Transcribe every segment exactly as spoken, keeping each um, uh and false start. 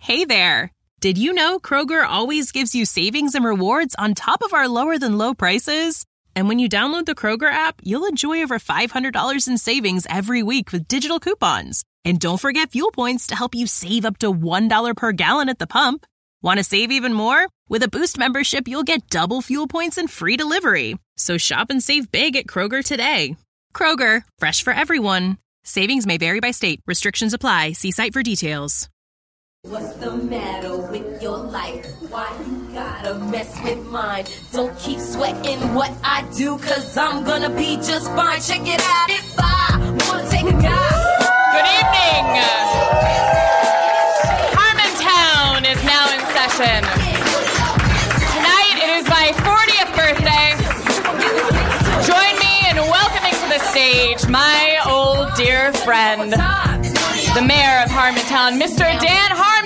Hey there! Did you know Kroger always gives you savings and rewards on top of our lower-than-low prices? And when you download the Kroger app, you'll enjoy over five hundred dollars in savings every week with digital coupons. And don't forget fuel points to help you save up to one dollar per gallon at the pump. Want to save even more? With a Boost membership, you'll get double fuel points and free delivery. So shop and save big at Kroger today. Kroger, fresh for everyone. Savings may vary by state. Restrictions apply. See site for details. What's the matter with your life? Why you gotta mess with mine? Don't keep sweating what I do, cause I'm gonna be just fine. Check it out if I wanna take a guy. Good evening. Harmontown is now in session. Tonight it is my fortieth birthday. Join me in welcoming to the stage my old dear friend, the mayor of Harmontown, Mister Dan Harmon.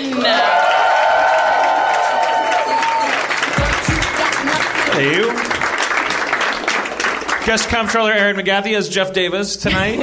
Hey, you. Guest comptroller Aaron McGathy as Jeff Davis tonight.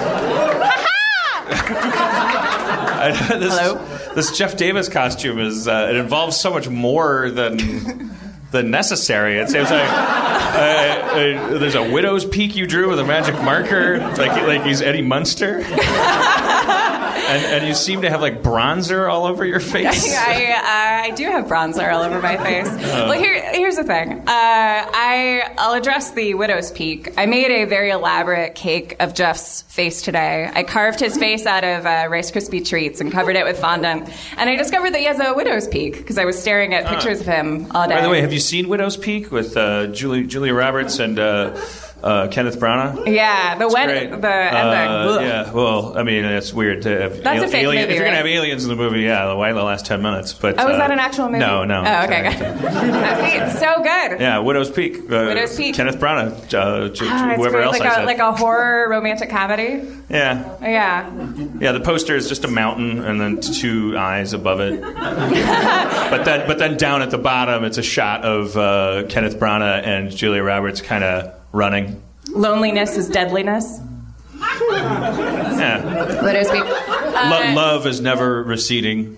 I, this, Hello. This Jeff Davis costume is, uh, it involves so much more than than necessary. It seems like uh, uh, there's a widow's peak you drew with a magic marker, like like he's Eddie Munster. And, and you seem to have, like, bronzer all over your face. I, uh, I do have bronzer all over my face. Oh. Well, here, here's the thing. Uh, I, I'll address the widow's peak. I made a very elaborate cake of Jeff's face today. I carved his face out of uh, Rice Krispie treats and covered it with fondant. And I discovered that he has a widow's peak because I was staring at pictures uh. of him all day. By the way, have you seen Widow's Peak with uh, Julie, Julia Roberts and... Uh, Uh, Kenneth Branagh? Yeah, the wed- the ending. Uh, yeah, well, I mean, it's weird to have That's al- a fake alien- movie, if you're right? gonna have aliens in the movie, yeah, why the last ten minutes? But oh, is uh, that an actual movie? No, no. Oh, okay, good. That's so good. Yeah, Widow's Peak. Uh, Widow's Peak. Kenneth Branagh, uh, J- Ah, whoever great. else like I a, said. like a horror romantic comedy. Yeah. Yeah. Yeah, the poster is just a mountain and then two eyes above it. but then, but then down at the bottom, it's a shot of uh, Kenneth Branagh and Julia Roberts kind of running. Loneliness is deadliness. Yeah. Widow's Peak. Uh, Lo- love is never receding.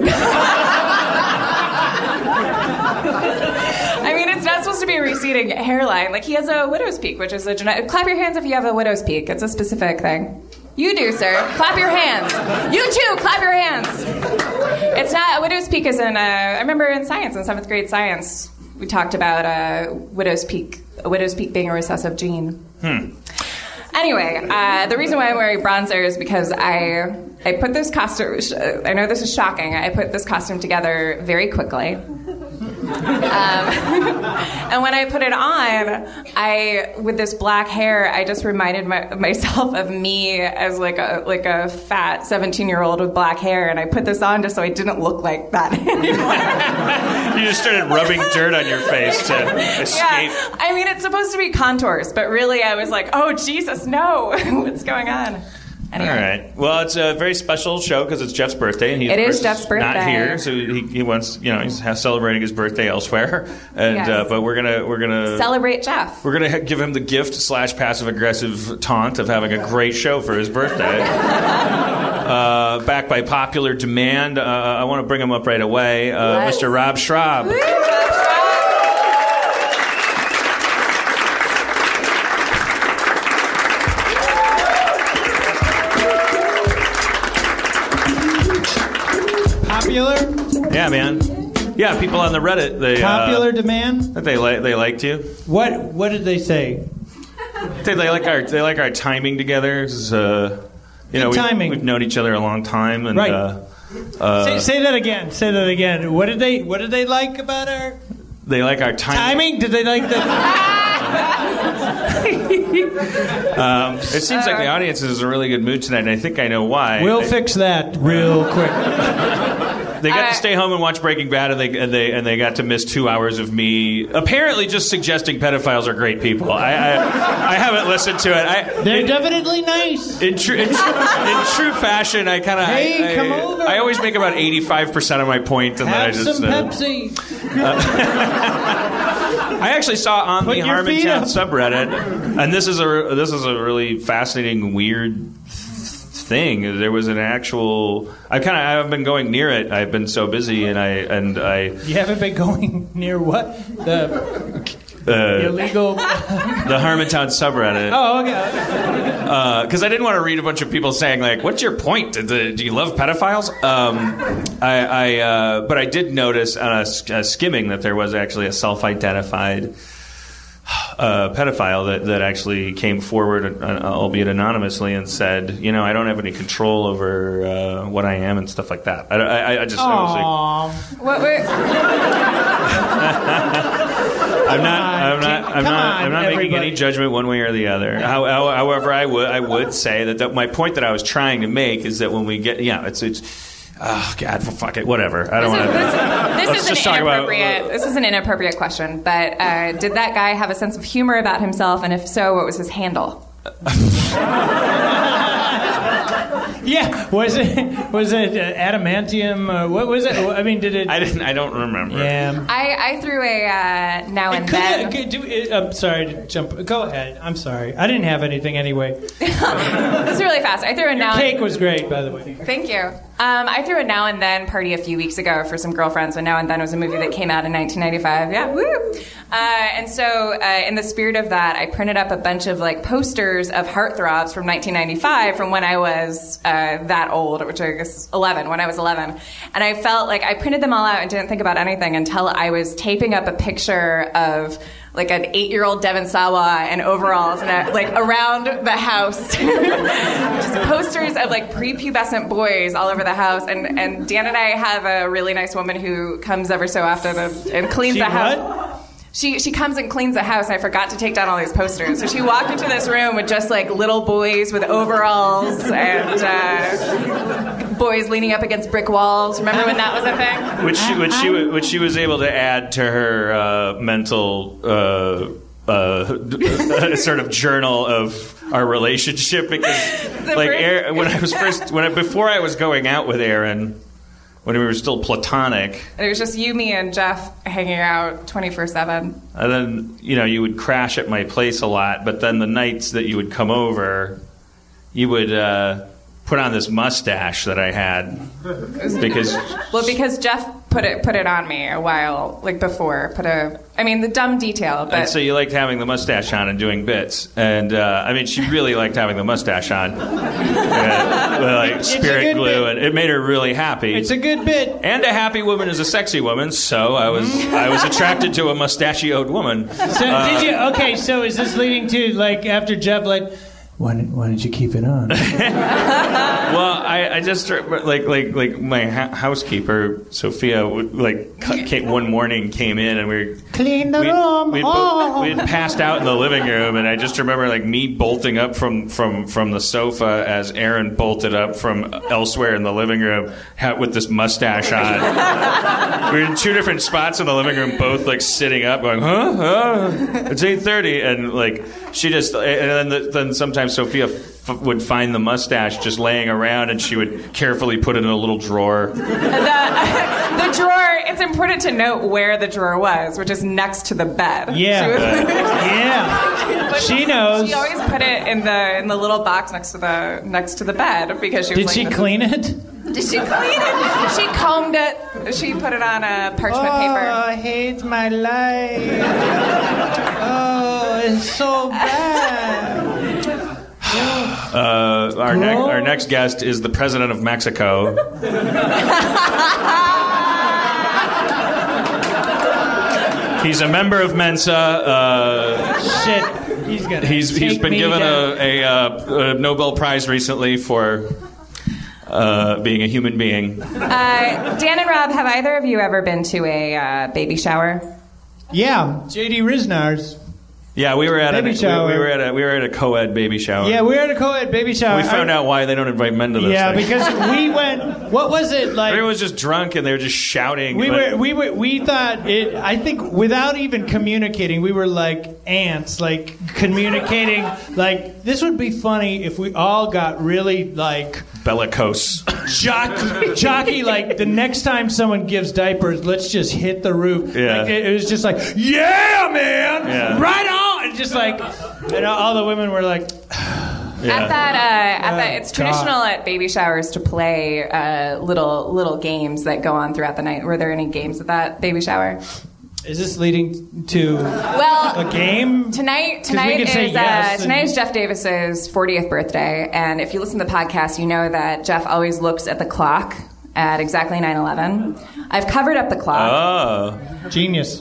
I mean, it's not supposed to be a receding hairline. Like, he has a widow's peak, which is a genetic... Clap your hands if you have a widow's peak. It's a specific thing. You do, sir. Clap your hands. You too, clap your hands. It's not... A widow's peak is in... Uh, I remember in science, in seventh grade science, we talked about uh, widow's peak. A widow's peak being a recessive gene. Hmm. Anyway, uh, the reason why I'm wearing bronzer is because I I put this costume... I know this is shocking. I put this costume together very quickly. Um, and when I put it on, I with this black hair, I just reminded my, myself of me as like a like a fat seventeen-year-old with black hair, and I put this on just so I didn't look like that anymore. You just started rubbing dirt on your face to escape. Yeah, I mean, it's supposed to be contours, but really I was like, oh, Jesus, no. What's going on? Anyway. All right. Well, it's a very special show because it's Jeff's birthday, and he's it is Jeff's birthday. Not here, so he, he wants, you know, he's celebrating his birthday elsewhere. And yes. uh, but we're gonna we're gonna celebrate Jeff. We're gonna give him the gift slash passive aggressive taunt of having a great show for his birthday. uh, backed by popular demand. Uh, I want to bring him up right away, uh, Mister Rob Schraub. Woo! Popular? Yeah, man. Yeah, people on the Reddit. They popular uh, demand. They like they liked you. What What did they say? They, they like our they like our timing together. It's, uh, you know, Good we've, timing. we've known each other a long time, and Right. uh, uh, say, say that again. Say that again. What did they What did they like about our they like our timing. timing? Did they like the? um, it seems like the audience is in a really good mood tonight, and I think I know why. We'll I, fix that real quick. They got Uh, to stay home and watch Breaking Bad, and they and they and they got to miss two hours of me apparently just suggesting pedophiles are great people. I I, I haven't listened to it. I, They're in, definitely nice. in true in, true- in true fashion, I kind of Hey, I, I, come over. I always make about eighty-five percent of my point, and Have then I just some uh, Pepsi. I actually saw on Put the your feet Harmontown up. subreddit, and this is a this is a really fascinating, weird thing. There was an actual. I kind of. I've been going near it. I've been so busy, and I and I. You haven't been going near what the uh, illegal. The Harmontown subreddit. Oh, okay. Because uh, I didn't want to read a bunch of people saying like, "What's your point? Do, do you love pedophiles?" Um, I, I uh, but I did notice on a, a skimming that there was actually a self-identified. Uh, pedophile that, that actually came forward, uh, albeit anonymously, and said, you know, I don't have any control over uh, what I am and stuff like that. I, I, I just, I was like, what were... I'm not, I'm not, I'm not, I'm not making any judgment one way or the other. How, how, however, I would, I would say that, that my point that I was trying to make is that when we get, yeah, it's, it's. Oh God! Fuck it. Whatever. I don't want to. This, this let's is just an talk inappropriate. about. This is an inappropriate question. But uh, did that guy have a sense of humor about himself? And if so, what was his handle? Yeah, was it was it uh, adamantium? Uh, what was it? I mean, did it? I didn't. I don't remember. Yeah. I, I threw a uh, now and Could then. it, could do it, I'm sorry to jump. Go ahead. I'm sorry. I didn't have anything anyway. It's really fast. I threw a now. Cake and, was great, by the way. Thank you. Um, I threw a Now and Then party a few weeks ago for some girlfriends. And Now and Then was a movie that came out in nineteen ninety-five. Yeah, woo! Uh, and so, uh, in the spirit of that, I printed up a bunch of like posters of heartthrobs from nineteen ninety-five, from when I was uh, that old, which I guess is eleven. When I was eleven, and I felt like I printed them all out and didn't think about anything until I was taping up a picture of like an eight-year-old Devon Sawa in overalls, and I, like around the house, just posters of like prepubescent boys all over the house. And, and Dan and I have a really nice woman who comes ever so often and, and cleans She the house. what? She she comes and cleans the house, and I forgot to take down all these posters. So she walked into this room with just like little boys with overalls and uh, boys leaning up against brick walls. Remember when that was a thing? Which she, which she, which she was able to add to her uh, mental uh, uh, sort of journal of our relationship, because like Aaron, when I was first when I, before I was going out with Aaron. When we were still platonic. It was just you, me, and Jeff hanging out twenty-four seven. And then, you know, you would crash at my place a lot, but then the nights that you would come over, you would uh, put on this mustache that I had. Because... Well, because Jeff put it put it on me a while, like before. Put a... I mean, the dumb detail, but... And so you liked having the mustache on and doing bits. And, uh, I mean, she really liked having the mustache on. uh, like spirit glue, bit. And it made her really happy. It's a good bit. And a happy woman is a sexy woman, so I was I was attracted to a mustachioed woman. So uh, did you? Okay, so is this leading to like after Jeff like? Why did, why did you keep it on? Well, I, I just like like like my ha- housekeeper Sophia would, like came, one morning came in and we were clean the we'd, room. We'd, oh. we'd passed out in the living room, and I just remember like me bolting up from, from, from the sofa as Aaron bolted up from elsewhere in the living room with this mustache on. We were in two different spots in the living room, both like sitting up, going, "Huh? huh? It's eight thirty," and like she just and then the, then sometimes. Sophia f- would find the mustache just laying around, and she would carefully put it in a little drawer. The, the drawer, it's important to note where the drawer was, which is next to the bed. Yeah. She was, yeah. She knows. She always put it in the in the little box next to the next to the bed because she was Did like, she clean it? Did she clean it? She combed it. She put it on a parchment oh, paper. I hate my life. Oh, it's so bad. Uh, our, ne- our next guest is the president of Mexico. He's a member of Mensa. Uh, Shit, he's gonna. he's he's take been me given down. a, a, a Nobel Prize recently for uh, being a human being. Uh, Dan and Rob, have either of you ever been to a uh, baby shower? Yeah, J D Riznar's. Yeah, we were at baby a shower. We, we were at a we were at a co-ed baby shower. Yeah, we were at a co-ed baby shower. We found I, out why they don't invite men to this. Yeah, thing. because we went. What was it like? Everyone was just drunk and they were just shouting. We but, were, we were, we thought it. I think without even communicating, we were like ants, like communicating. Like this would be funny if we all got really like bellicose, jockey, jockey. Like the next time someone gives diapers, let's just hit the roof. Yeah. Like, it, it was just like, yeah, man, Yeah. right on. And just like, and all the women were like. Yeah. At that, uh, at Uh, that, it's God. traditional at baby showers to play uh, little little games that go on throughout the night. Were there any games at that baby shower? Is this leading to Well, a game? Tonight, 'Cause we tonight could is say yes uh, tonight and- is Jeff Davis's fortieth birthday, and if you listen to the podcast, you know that Jeff always looks at the clock at exactly nine eleven. I've covered up the clock. Oh. Genius.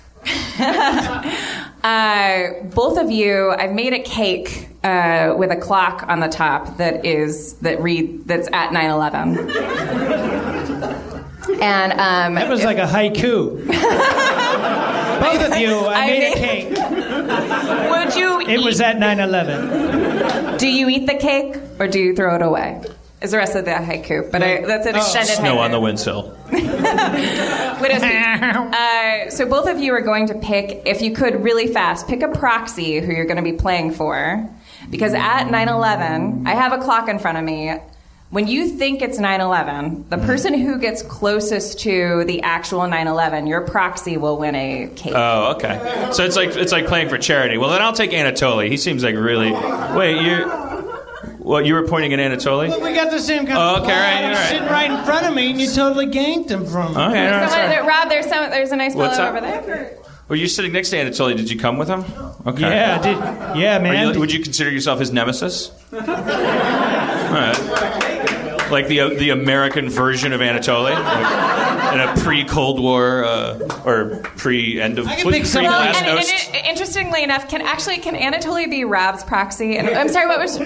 Uh, both of you, I've made a cake uh, with a clock on the top that is that read that's at nine eleven. And um, That was like a haiku. Both of you, I, I made, made- a cake. would you? It eat, was at nine eleven. Do you eat the cake or do you throw it away? Is the rest of the haiku? But I, that's an extended Snow haiku. on the windsill. Widow speech. Uh, so both of you are going to pick, if you could really fast, pick a proxy who you're going to be playing for. Because at nine eleven, I have a clock in front of me. When you think it's nine eleven, the person who gets closest to the actual nine eleven, your proxy will win a cake. Oh, okay. So it's like it's like playing for charity. Well, then I'll take Anatoly. He seems like really. Wait, you. Well, you were pointing at Anatoly? Well, we got the same kind Oh, of okay, clock. right, He was right. sitting right in front of me, and you totally ganked him from me. Okay, no, Someone- sorry. there- Rob, there's some. There's a nice fellow What's that? over there. Were you sitting next to Anatoly? Did you come with him? Okay. Yeah, did, yeah, Are man. you, would you consider yourself his nemesis? All right. Like the the American version of Anatoly, like in a pre-Cold War uh, or pre-end of I can pick some- Well, pre-Glasnost. and, and, and interestingly enough, can actually can Anatoly be Rob's proxy? And I'm sorry, what was?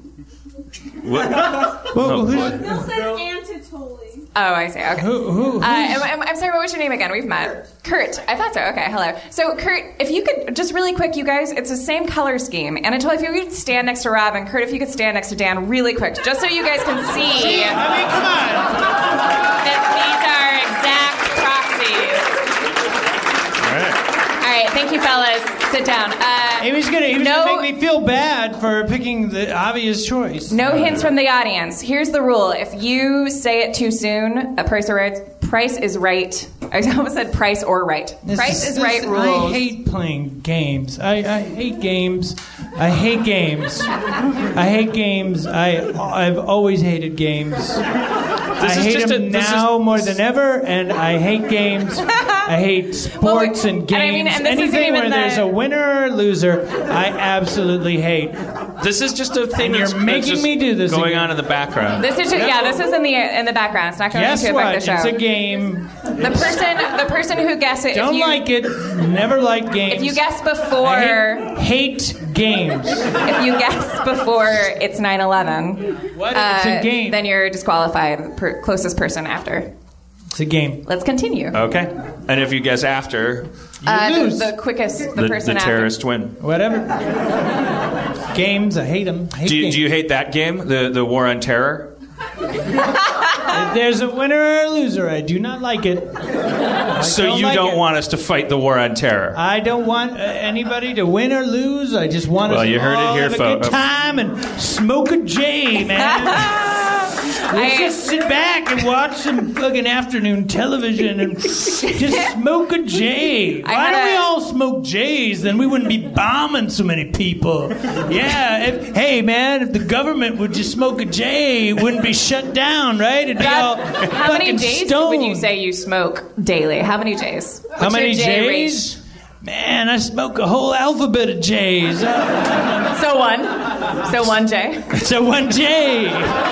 What? Who- Oh, who's- boy. Bill said Anatoly. Oh, I see. Okay. who, who, Uh, I'm, I'm, I'm sorry, what was your name again? We've met. Kurt. I thought so. Okay, hello. So, Kurt, if you could, just really quick, you guys, it's the same color scheme. Anatoly, if you could stand next to Rob, and Kurt, if you could stand next to Dan really quick, just so you guys can see I mean, come on. that these are exact proxies. All right. All right, thank you, fellas. Sit down. Uh, He was gonna, he was No- gonna make me feel bad for picking the obvious choice. No hints from the audience. Here's the rule: if you say it too soon, a price or right, price is right. I almost said price or right. This price is this- right I rules. hate playing games. I, I hate games. I hate games. I hate games. I I've always hated games. I is hate just them a- this now is- more than ever, and I hate games. I hate sports Well, and and games. I mean, and this isn't Anything even where there's the- a winner or loser, I absolutely hate. This is just a thing And you're that's, making that's just me do this going again. on in the background. This is just, yeah. This is in the in the background. It's not going Guess to what? affect the show. It's a game. The person, the person who guesses it. Don't if you, like it. Never like games. If you guess before, I hate, hate games. if you guess before it's nine eleven, What? It's a game. then you're disqualified. Per, closest person after. It's a game. Let's continue. Okay. And if you guess after, You Uh, the, lose. the quickest, the, the, person the after. terrorists win. Whatever. Games, I hate them. I hate Do you, games. do you hate that game, the the War on Terror? If there's a winner or a loser, I do not like it. So don't you like don't it. want us to fight the War on Terror? I don't want uh, anybody to win or lose. I just want Well, us you to heard it all here, have a folks. good time and smoke a J, man. Let's I- just sit back and watch some fucking afternoon television and just smoke a J. I Why had don't we a- all smoke J's? Then we wouldn't be bombing so many people. Yeah. If, hey, man, if the government would just smoke a J, it wouldn't be shut down, right? It'd be all Rob, how many fucking J's stoned. would you say you smoke daily? How many J's? What's How many your J rate? J's? Man, I smoke a whole alphabet of J's. Uh, So one. So one J. so one J.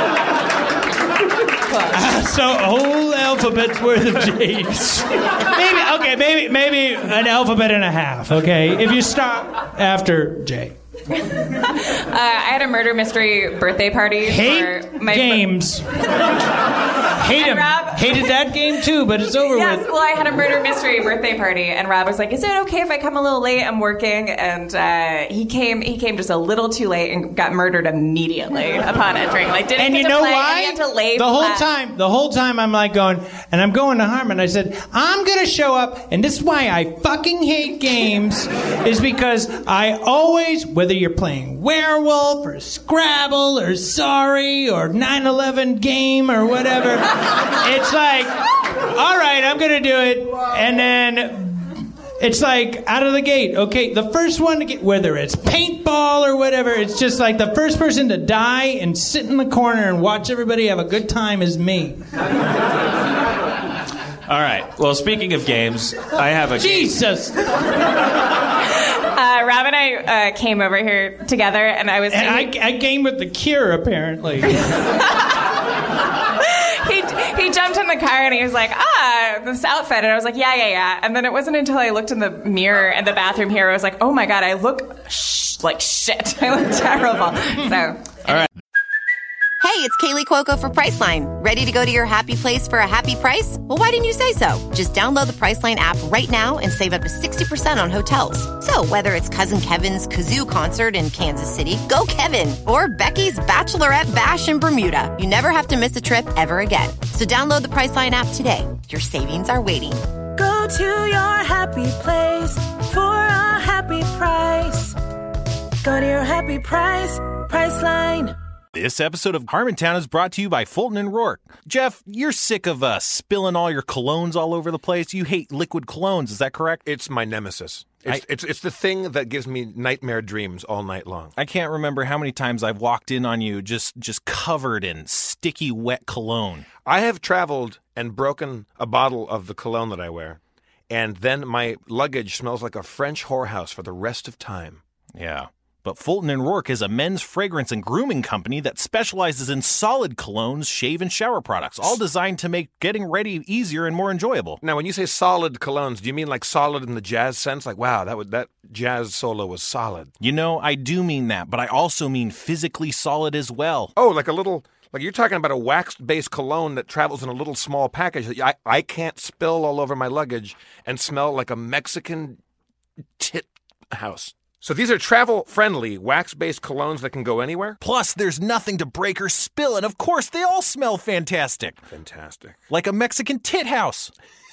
So a whole alphabet's worth of J's. Maybe okay, maybe maybe an alphabet and a half. Okay, if you stop after J. Uh, I had a murder mystery birthday party Hate for my games. Hate him. Rob- Hated that game too, but it's over Yes, with. well, I had a murder mystery birthday party, and Rob was like, "Is it okay if I come a little late? I'm working." And uh, he came. He came just a little too late and got murdered immediately upon entering. Like, didn't And get you to know play, why? And he had to lay the whole flat. time, the whole time I'm like going, and I'm going to Harmon. I said, I'm gonna show up, and this is why I fucking hate games, is because I always, whether you're playing Werewolf or Scrabble or Sorry or nine eleven game or whatever, it's like, all right, I'm gonna do it, and then It's like out of the gate. Okay, the first one to get, whether it's paintball or whatever, it's just like the first person to die and sit in the corner and watch everybody have a good time is me. All right. Well, speaking of games, I have a Jesus. Uh, Rob and I uh, came over here together, and I was. And I, I came with the cure, apparently. he he jumped in the car and he was like, ah, this outfit, and I was like, yeah, yeah, yeah. And then it wasn't until I looked in the mirror in the bathroom here, I was like, oh my god, I look sh- like shit. I look terrible. So. All right. Hey, it's Kaylee Cuoco for Priceline. Ready to go to your happy place for a happy price? Well, why didn't you say so? Just download the Priceline app right now and save up to sixty percent on hotels. So whether it's Cousin Kevin's Kazoo Concert in Kansas City, go Kevin, or Becky's Bachelorette Bash in Bermuda, you never have to miss a trip ever again. So download the Priceline app today. Your savings are waiting. Go to your happy place for a happy price. Go to your happy price, Priceline. This episode of Harmontown is brought to you by Fulton and Rourke. Jeff, you're sick of uh, spilling all your colognes all over the place. You hate liquid colognes, is that correct? It's my nemesis. It's, I, it's it's the thing that gives me nightmare dreams all night long. I can't remember how many times I've walked in on you just, just covered in sticky, wet cologne. I have traveled and broken a bottle of the cologne that I wear, and then my luggage smells like a French whorehouse for the rest of time. Yeah. But Fulton and Rourke is a men's fragrance and grooming company that specializes in solid colognes, shave, and shower products, all designed to make getting ready easier and more enjoyable. Now, when you say solid colognes, do you mean like solid in the jazz sense? Like, wow, that would, that jazz solo was solid. You know, I do mean that, but I also mean physically solid as well. Oh, like a little... Like you're talking about a wax-based cologne that travels in a little small package. I, I can't spill all over my luggage and smell like a Mexican tit house. So these are travel-friendly, wax-based colognes that can go anywhere? Plus, there's nothing to break or spill, and of course, they all smell fantastic. Fantastic. Like a Mexican tit house.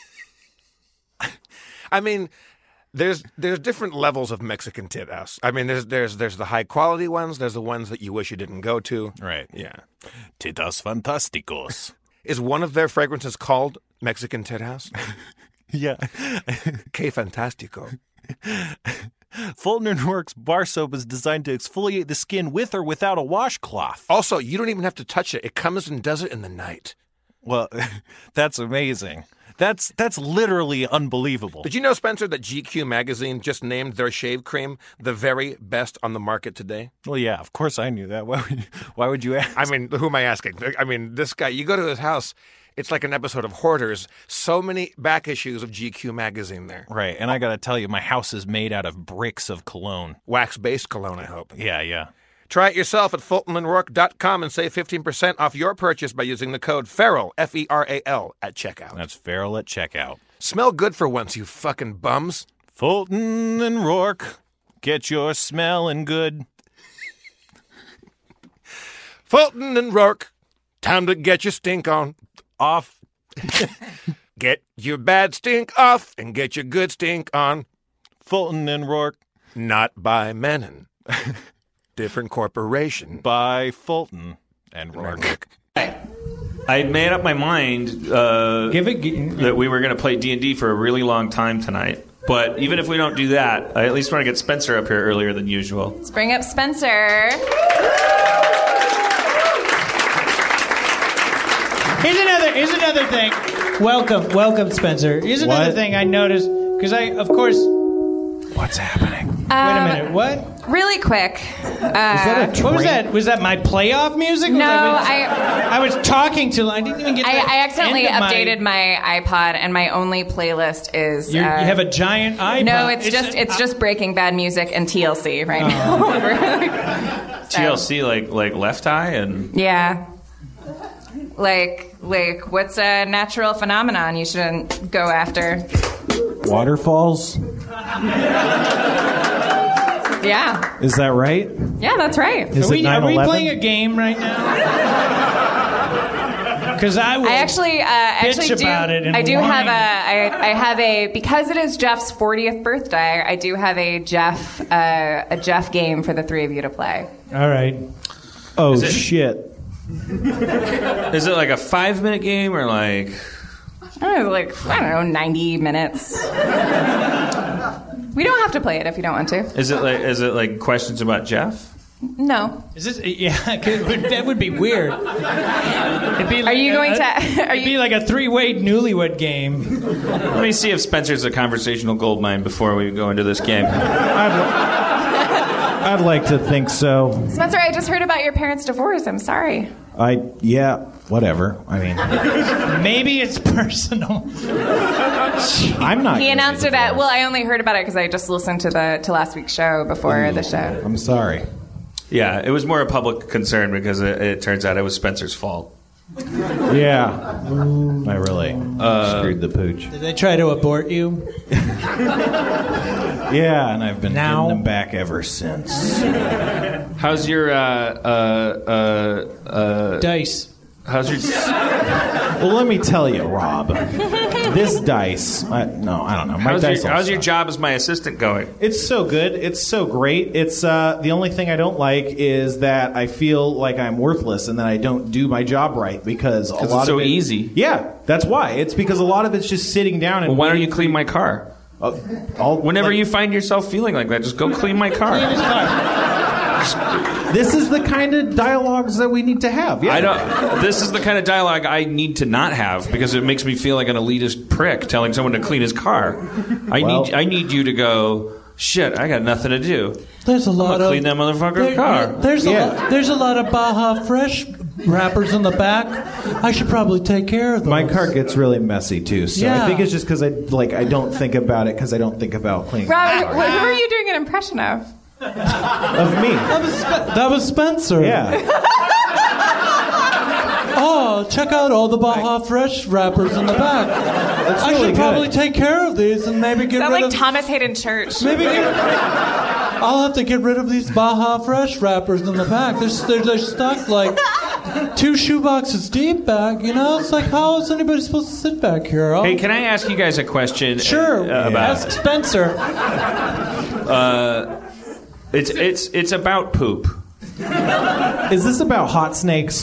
I mean, there's there's different levels of Mexican tit house. I mean, there's there's there's the high-quality ones. There's the ones that you wish you didn't go to. Right. Yeah. Titas fantásticos. Is one of their fragrances called Mexican tit house? Yeah. Que fantástico. Fulton and Rourke's bar soap is designed to exfoliate the skin with or without a washcloth. Also, you don't even have to touch it. It comes and does it in the night. Well, that's amazing. That's that's literally unbelievable. Did you know, Spencer, that G Q magazine just named their shave cream the very best on the market today? Well, yeah, of course I knew that. Why would, why would you ask? I mean, who am I asking? I mean, this guy, you go to his house, it's like an episode of Hoarders. So many back issues of G Q magazine there. Right, and I got to tell you, my house is made out of bricks of cologne. Wax-based cologne, I hope. Yeah, yeah. Try it yourself at fulton and rourke dot com and save fifteen percent off your purchase by using the code FERAL, F E R A L, at checkout. That's FERAL at checkout. Smell good for once, you fucking bums. Fulton and Rourke, get your smelling good. Fulton and Rourke, time to get your stink on. Off. Get your bad stink off and get your good stink on. Fulton and Rourke. Not by Menon. Different corporation. By Fulton and Rourke. I made up my mind uh, Give it, g- that we were going to play D and D for a really long time tonight. But even if we don't do that, I at least want to get Spencer up here earlier than usual. Let's bring up Spencer. Here's another. Here's another thing. Welcome, welcome, Spencer. Here's another What? thing I noticed because I, of course. What's happening? Wait a minute. What? Really quick. Uh, What was that? Was that my playoff music? Was No, I, I- I was talking to. I didn't even get. I, the I accidentally end of my- updated my... iPod, and my only playlist is. You're, uh, you have a giant iPod. No, it's, just a- it's just Breaking Bad music and T L C right now. T L C, like like Left Eye, and Yeah. Like like what's a natural phenomenon you shouldn't go after? Waterfalls? Yeah. Is that right? Yeah, that's right. Is Are we, it are we nine eleven? playing a game right now? Because I will I actually, uh, actually bitch do. about it and I do whine. have a. I, I have a because it is Jeff's fortieth birthday. I do have a Jeff uh, a Jeff game for the three of you to play. All right. Oh, Is it- shit. is it like a five minute game or like? I don't know, like I don't know, ninety minutes. We don't have to play it if you don't want to. Is it like is it like questions about Jeff? No. Is this? Yeah, that would be weird. It'd be like are you a, going to? Are it'd be you, like a three-way newlywed game. Let me see if Spencer's a conversational goldmine before we go into this game. I'd, I'd like to think so. Spencer, I just heard about your parents' divorce. I'm sorry. I yeah, whatever. I mean, maybe it's personal. I'm not. He announced it at. Well, I only heard about it because I just listened to the to last week's show before Ooh, the show. I'm sorry. Yeah, it was more a public concern because it, it turns out it was Spencer's fault. Yeah, I really uh, screwed the pooch. Did they try to abort you? Yeah, and I've been now? getting them back ever since. How's your uh, uh, uh, uh, dice? How's your? Well, let me tell you, Rob. This dice. I, no, I don't know. My how's dice. Your, how's suck. your job as my assistant going? It's so good. It's so great. It's uh, the only thing I don't like is that I feel like I'm worthless and that I don't do my job right because a lot it's so of it, easy. Yeah, that's why. It's because a lot of it's just sitting down and. Well, why don't you clean my car? Uh, I'll, Whenever like, you find yourself feeling like that, just go clean my car. Clean his car. This is the kind of dialogues that we need to have. Yeah. I don't. This is the kind of dialogue I need to not have because it makes me feel like an elitist prick telling someone to clean his car. I well, need. I need you to go. Shit, I got nothing to do. There's a lot I'm gonna of clean that motherfucker's there, car. There's a yeah. lot, there's a lot of Baja Fresh wrappers in the back. I should probably take care of those. My car gets really messy too, so yeah. I think it's just because I like I don't think about it because I don't think about cleaning. Rob, who are you doing an impression of? Of me. That was, Spe- that was Spencer. Yeah. Oh, check out all the Baja Fresh wrappers in the back. That's I really should good. probably take care of these and maybe get Sound rid like of. Thomas Hayden Church. Maybe get, I'll have to get rid of these Baja Fresh wrappers in the back. They're, they're, they're stuck like two shoeboxes deep back. You know, it's like how is anybody supposed to sit back here? I'll, Hey, can I ask you guys a question? Sure. Uh, about Ask Spencer. Uh, it's it's it's about poop. Is this about hot snakes?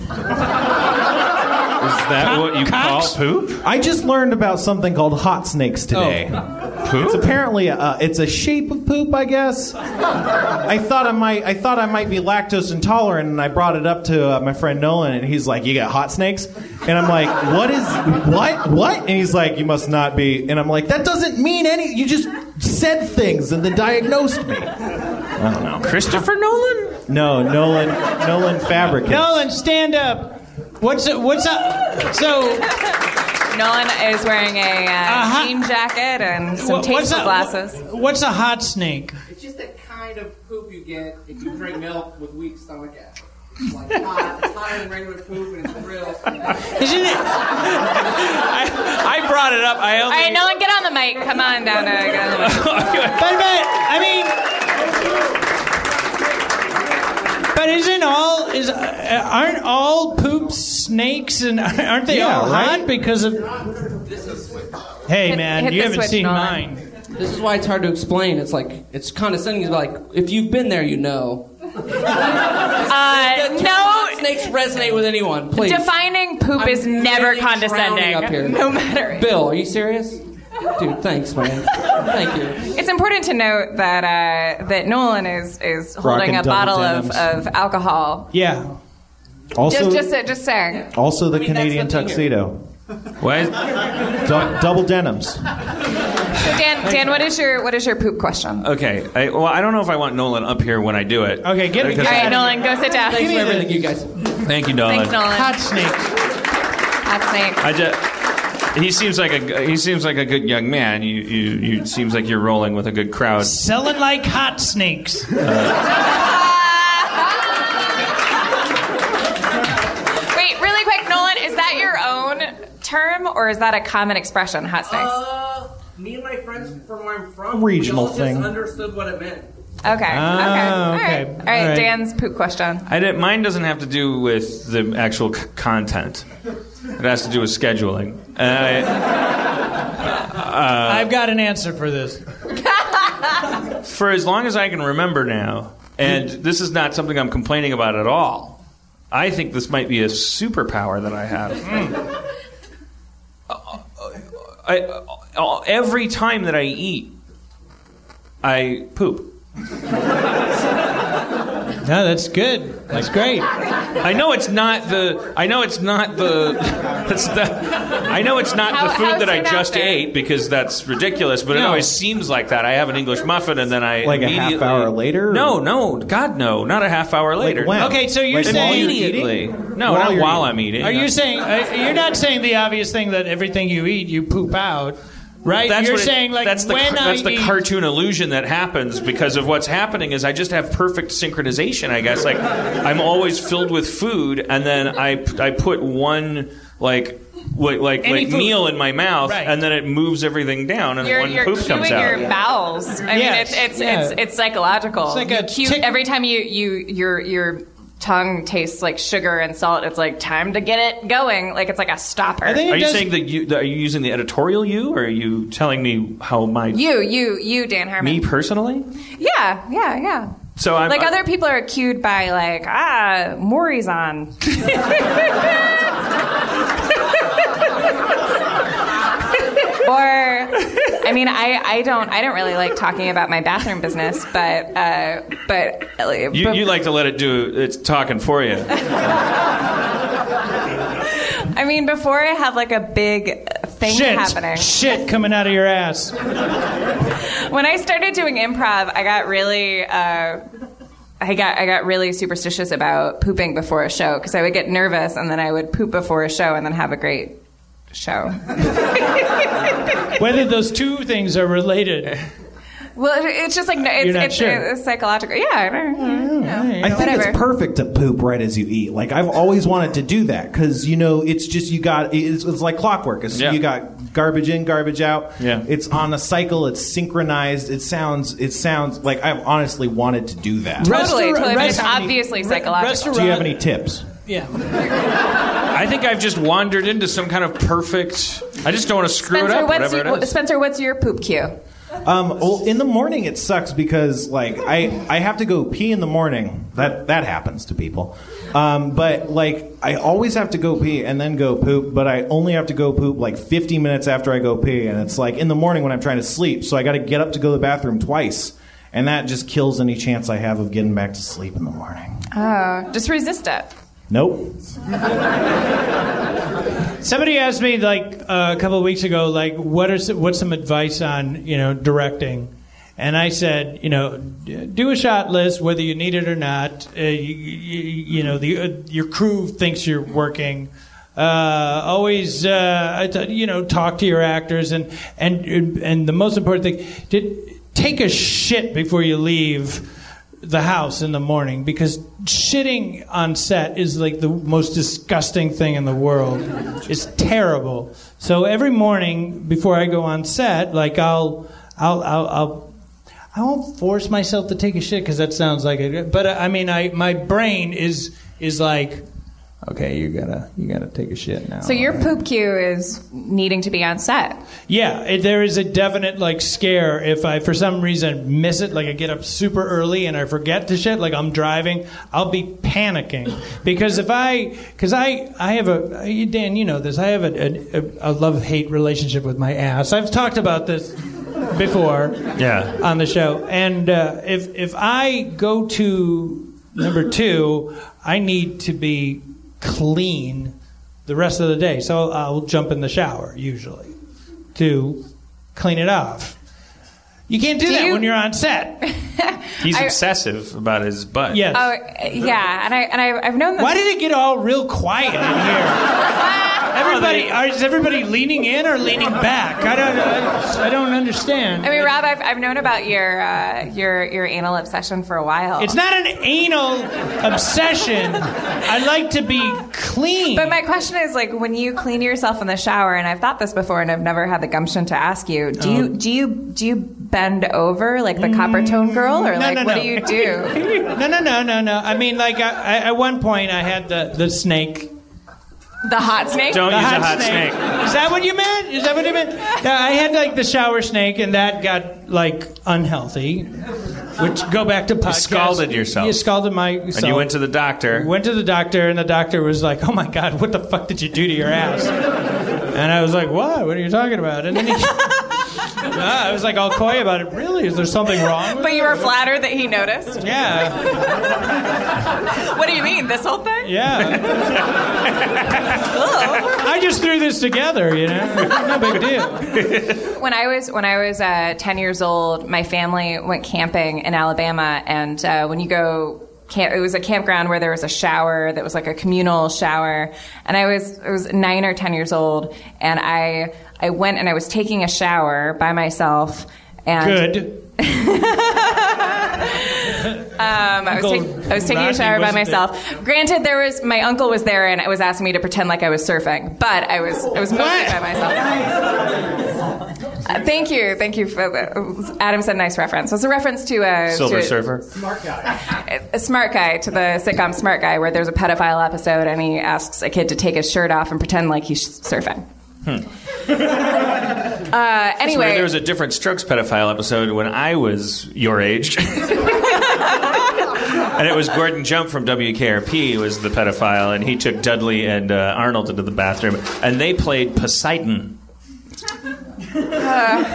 Is that what you Cocks? call poop? I just learned about something called hot snakes today. Poop? It's apparently a, uh, it's a shape of poop, I guess. I thought I might I thought I might be lactose intolerant, and I brought it up to uh, my friend Nolan, and he's like, "You got hot snakes?" And I'm like, "What is what what?" And he's like, "You must not be." And I'm like, "That doesn't mean any. You just said things and then diagnosed me." I don't know. Christopher Nolan? No, Nolan Nolan Fabricants. Nolan, stand up. What's it, what's up? So Nolan is wearing a uh, Uh-huh. jean jacket and some What- what's tasteful a- glasses. What's a hot snake? It's just the kind of poop you get if you drink milk with weak stomach acid. It's like hot, it's hotter than regular poop, and it's real. Isn't it? I, I brought it up. I only. All right, Nolan, get on the mic. Come on down to get on the mic. But, but I mean, but isn't all is uh, aren't all poops snakes and aren't they Yeah, all right? hot because of? Hey Hit- man, hit you the haven't switch, seen Nolan. mine. This is why it's hard to explain. It's like, it's condescending. It's like, if you've been there, you know. Uh, no. Snakes resonate with anyone, please. Defining poop I'm is never really condescending. drowning up here. No matter. Bill, are you serious? Dude, thanks, man. Thank you. It's important to note that uh, that Nolan is is holding Rocking a double bottle of, denims. of alcohol. Yeah. Also, Just just just saying. also the I mean, that's Canadian the thing here. tuxedo. What? Du- double denims. So Dan, Dan, what is your what is your poop question? Okay. I, well, I don't know if I want Nolan up here when I do it. Okay, get me. Because- All right, Nolan, go sit down. Thanks for everything, you guys. Thank you, Nolan. Thanks, Nolan. Hot snakes. Hot snake. I just. He seems like a he seems like a good young man. You you you seems like you're rolling with a good crowd. Selling like hot snakes. Wait, really quick, Nolan, is that your own term or is that a common expression, hot snakes? Uh, me and my friends from where I'm from, Regional we all thing. just understood what it meant. Okay. Okay. Ah, All right. okay. All right. All right. Dan's poop question. I didn't, mine doesn't have to do with the actual c- content. It has to do with scheduling. And I, I've got an answer for this. for as long as I can remember now, and this is not something I'm complaining about at all. I think this might be a superpower that I have. I, I, every time that I eat, I poop. No, that's good. That's great. I know it's not the. I know it's not the. That's the. I know it's not How- the how food that I soon just after? ate because that's ridiculous. But it No. always seems like that. I have an English muffin and then I Like a half immediately- hour later? No, no, God, no, not a half hour later. when? Okay, so you're Like, saying while you're Immediately. eating? No, While not you're while eating. I'm eating. Are you saying uh, you're not saying the obvious thing that everything you eat you poop out, right? That's you're what it- saying like that's the when car- that's I the eat, cartoon illusion that happens because of what's happening is I just have perfect synchronization. I guess like I'm always filled with food, and then I I put one like. Like like, Any like food. meal in my mouth, Right. and then it moves everything down, and You're, one you're poop cueing comes out. your bowels. I mean, Yes. it's it's, Yeah. it's it's psychological. It's like You a cue- tick- every time you, you your your tongue tastes like sugar and salt. It's like time to get it going. Like it's like a stopper. I think it Are you does- saying that you that, are you using the editorial you, or are you telling me how my you you you Dan Harmon. me personally? Yeah, yeah, yeah. So I'm Like I- other people are cued by like ah Maury's on. Or, I mean, I, I don't I don't really like talking about my bathroom business, but uh, but You, but- you like to let it do its talking for you. I mean, before I have like a big thing shit, happening. shit coming out of your ass. When I started doing improv, I got really. Uh, I got I got really superstitious about pooping before a show because I would get nervous and then I would poop before a show and then have a great show. Whether those two things are related. Well, it- it's just like no, You're it's not it's, sure. it's psychological. Yeah, I don't- you know, I think whatever. it's perfect to poop right as you eat. Like I've always wanted to do that because you know it's just you got it's, it's like clockwork. It's, Yeah. You got garbage in, garbage out. Yeah. It's on a cycle. It's synchronized. It sounds it sounds like I've honestly wanted to do that. Totally, Restaurant- totally. But it's restaurant- obviously re- psychological. restaurant- Do you have any tips? Yeah. I think I've just wandered into some kind of perfect. I just don't want to screw Spencer, it up. what's Whatever your, it is. Spencer, what's your poop cue? Um, well, in the morning it sucks because like I, I have to go pee in the morning. That that happens to people. Um, but like I always have to go pee and then go poop. But I only have to go poop like fifty minutes after I go pee, and it's like in the morning when I'm trying to sleep. So I got to get up to go to the bathroom twice, and that just kills any chance I have of getting back to sleep in the morning. Oh, just resist it. Nope. Somebody asked me like uh, a couple of weeks ago, like, what is what's some advice on you know directing? And I said, you know, d- do a shot list, whether you need it or not. Uh, you, you, you know, the uh, your crew thinks you're working. Uh, always, uh, I th- you know, talk to your actors, and and and the most important thing, did, take a shit before you leave the house in the morning, because shitting on set is like the most disgusting thing in the world. It's terrible. So every morning before I go on set, like I'll I'll I'll, I'll I won't force myself to take a shit because that sounds like it. But uh, I mean, I my brain is is like, okay, you gotta you gotta take a shit now. So your poop cue is needing to be on set. Yeah, it, there is a definite like scare if I for some reason miss it. Like I get up super early and I forget to shit. Like I'm driving, I'll be panicking because if I because I I have a you- Dan, you know this. I have a, a, a love hate relationship with my ass. I've talked about this before. Yeah. On the show, and uh, if if I go to number two, I need to be clean the rest of the day. So I'll jump in the shower usually to clean it off. You can't do, Do that you- when you're on set. He's I- obsessive about his butt. Yes. Oh yeah, and I and I, I've known this. Why did it get all real quiet in here? Everybody, are, is everybody leaning in or leaning back? I don't, I, I don't understand. I mean, Rob, I've, I've known about your uh, your your anal obsession for a while. It's not an anal obsession. I like to be clean. But my question is, like, when you clean yourself in the shower, and I've thought this before, and I've never had the gumption to ask you, do you Um, do you do you bend over like the copper tone girl, or No, like no, what no. do you do? no, no, no, no, no. I mean, like, I, I, at one point, I had the, the snake. The hot snake? Don't The use hot a hot snake. Is that what you meant? Is that what you meant? No, I had like the shower snake, and that got like unhealthy. Which go back to podcast. scalded yourself. You scalded my. And you went to the doctor. Went to the doctor, and the doctor was like, "Oh my God, what the fuck did you do to your ass?" And I was like, "What? What are you talking about?" And then he, Ah, I was like all coy about it. Really? Is there something wrong with But it? you were flattered that he noticed? Yeah. What do you mean, this whole thing? Yeah. I just threw this together, you know? No big deal. When I was when I was uh, ten years old, my family went camping in Alabama, and uh, when you go, camp, it was a campground where there was a shower that was like a communal shower, and I was I was nine or ten years old, and I I went and I was taking a shower by myself, and Good. Um, I was, Uncle take, I was taking a Rocky shower by wasn't myself. Granted, there was my uncle was there and it was asking me to pretend like I was surfing, but I was I was mostly by myself. Uh, thank you, thank you. For, uh, Adam said nice reference. It was a reference to a Silver to a, Surfer. Smart guy. A smart guy, to the sitcom Smart Guy, where there's a pedophile episode and he asks a kid to take his shirt off and pretend like he's surfing. Hmm. Uh, anyway, there was a different Strokes pedophile episode when I was your age. And it was Gordon Jump from W K R P was the pedophile, and he took Dudley and uh, Arnold into the bathroom, and they played Poseidon. Uh,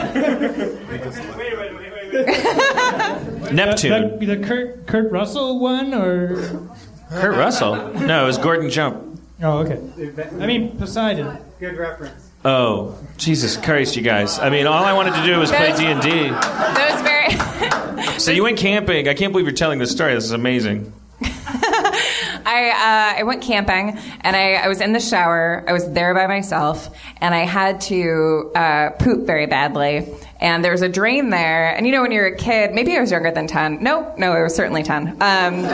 Neptune. The, the Kurt, Kurt Russell one, or? Kurt Russell? No, it was Gordon Jump. Oh, okay. I mean, Poseidon. Good reference. Oh, Jesus Christ, you guys. I mean, all I wanted to do was play D and D. That was very... So you went camping. I can't believe you're telling this story. This is amazing. I uh, I went camping, and I, I was in the shower. I was there by myself, and I had to uh, poop very badly. And there was a drain there. And you know, when you're a kid, maybe I was younger than ten. No, no, I was certainly ten. Um, uh,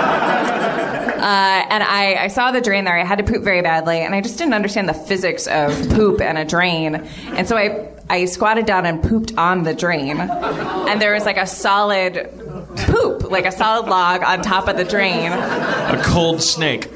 and I, I saw the drain there. I had to poop very badly, and I just didn't understand the physics of poop and a drain. And so I I squatted down and pooped on the drain, and there was like a solid poop, like a solid log on top of the drain. A cold snake.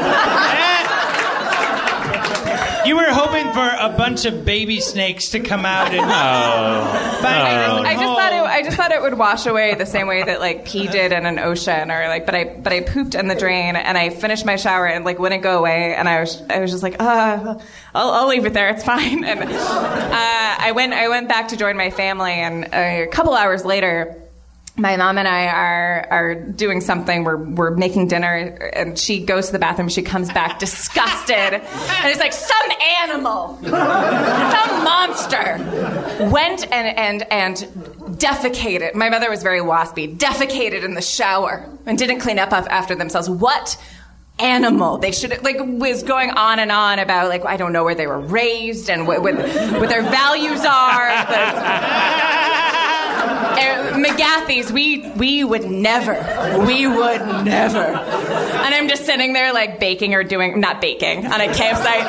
You were hoping for a bunch of baby snakes to come out and oh. find their Oh. own I just home. thought it. I just thought it would wash away the same way that like pee did in an ocean, or like. But I, but I pooped in the drain, and I finished my shower, and like wouldn't go away, and I was, I was just like, uh, I'll, I'll leave it there. It's fine. And uh, I went, I went back to join my family, and a couple hours later, my mom and I are are doing something. We're we're making dinner, and she goes to the bathroom. She comes back disgusted, and it's like some animal, some monster went and and and defecated. My mother was very waspy. Defecated in the shower and didn't clean up after themselves. What animal? They should like was going on and on about like I don't know where they were raised and what what, what their values are. The, Uh, McGathy's, we we would never, we would never. And I'm just sitting there like baking or doing, not baking, on a campsite.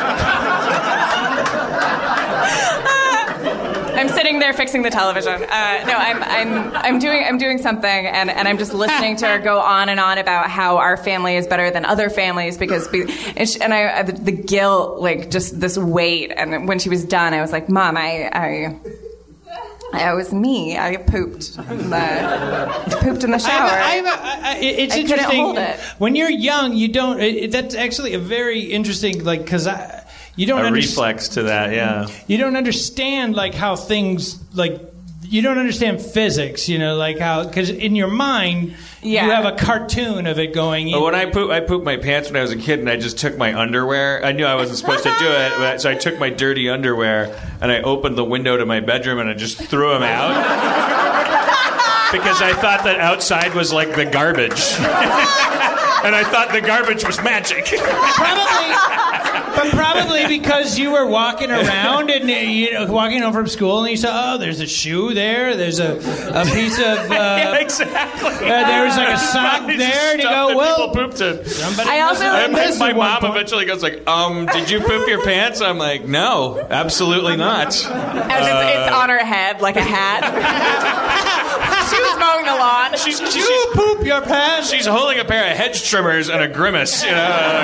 I'm sitting there fixing the television. Uh, no, I'm I'm I'm doing I'm doing something, and, and I'm just listening to her go on and on about how our family is better than other families because and, she, and I the, the guilt, like just this weight. And when she was done, I was like, Mom, I. I It was me. I pooped. In the, pooped in the shower. I have a, I have a, I, it's I interesting. couldn't hold it. When you're young, you don't. It, that's actually a very interesting, like, because I, you don't. A under- reflex to that, yeah. You don't understand like how things like. You don't understand physics, you know, like how because in your mind Yeah. you have a cartoon of it going. But when I poop, I pooped my pants when I was a kid, and I just took my underwear. I knew I wasn't supposed to do it, but, so I took my dirty underwear and I opened the window to my bedroom and I just threw them out because I thought that outside was like the garbage, and I thought the garbage was magic. Probably, but probably because you were walking around and uh, you know walking home from school and you saw, oh, there's a shoe there, there's a, a piece of uh, Yeah, exactly. uh, there was like a sock Probably there, just and you stuff go, that well, people pooped in. somebody I also- must have And done my, this my at one mom point. eventually goes like, um, did you poop your pants? I'm like, no, absolutely not. As it's, it's on her head like a hat. She was mowing the lawn. She's, she's, You poop your pants. she's holding a pair of hedge trimmers and a grimace, you know.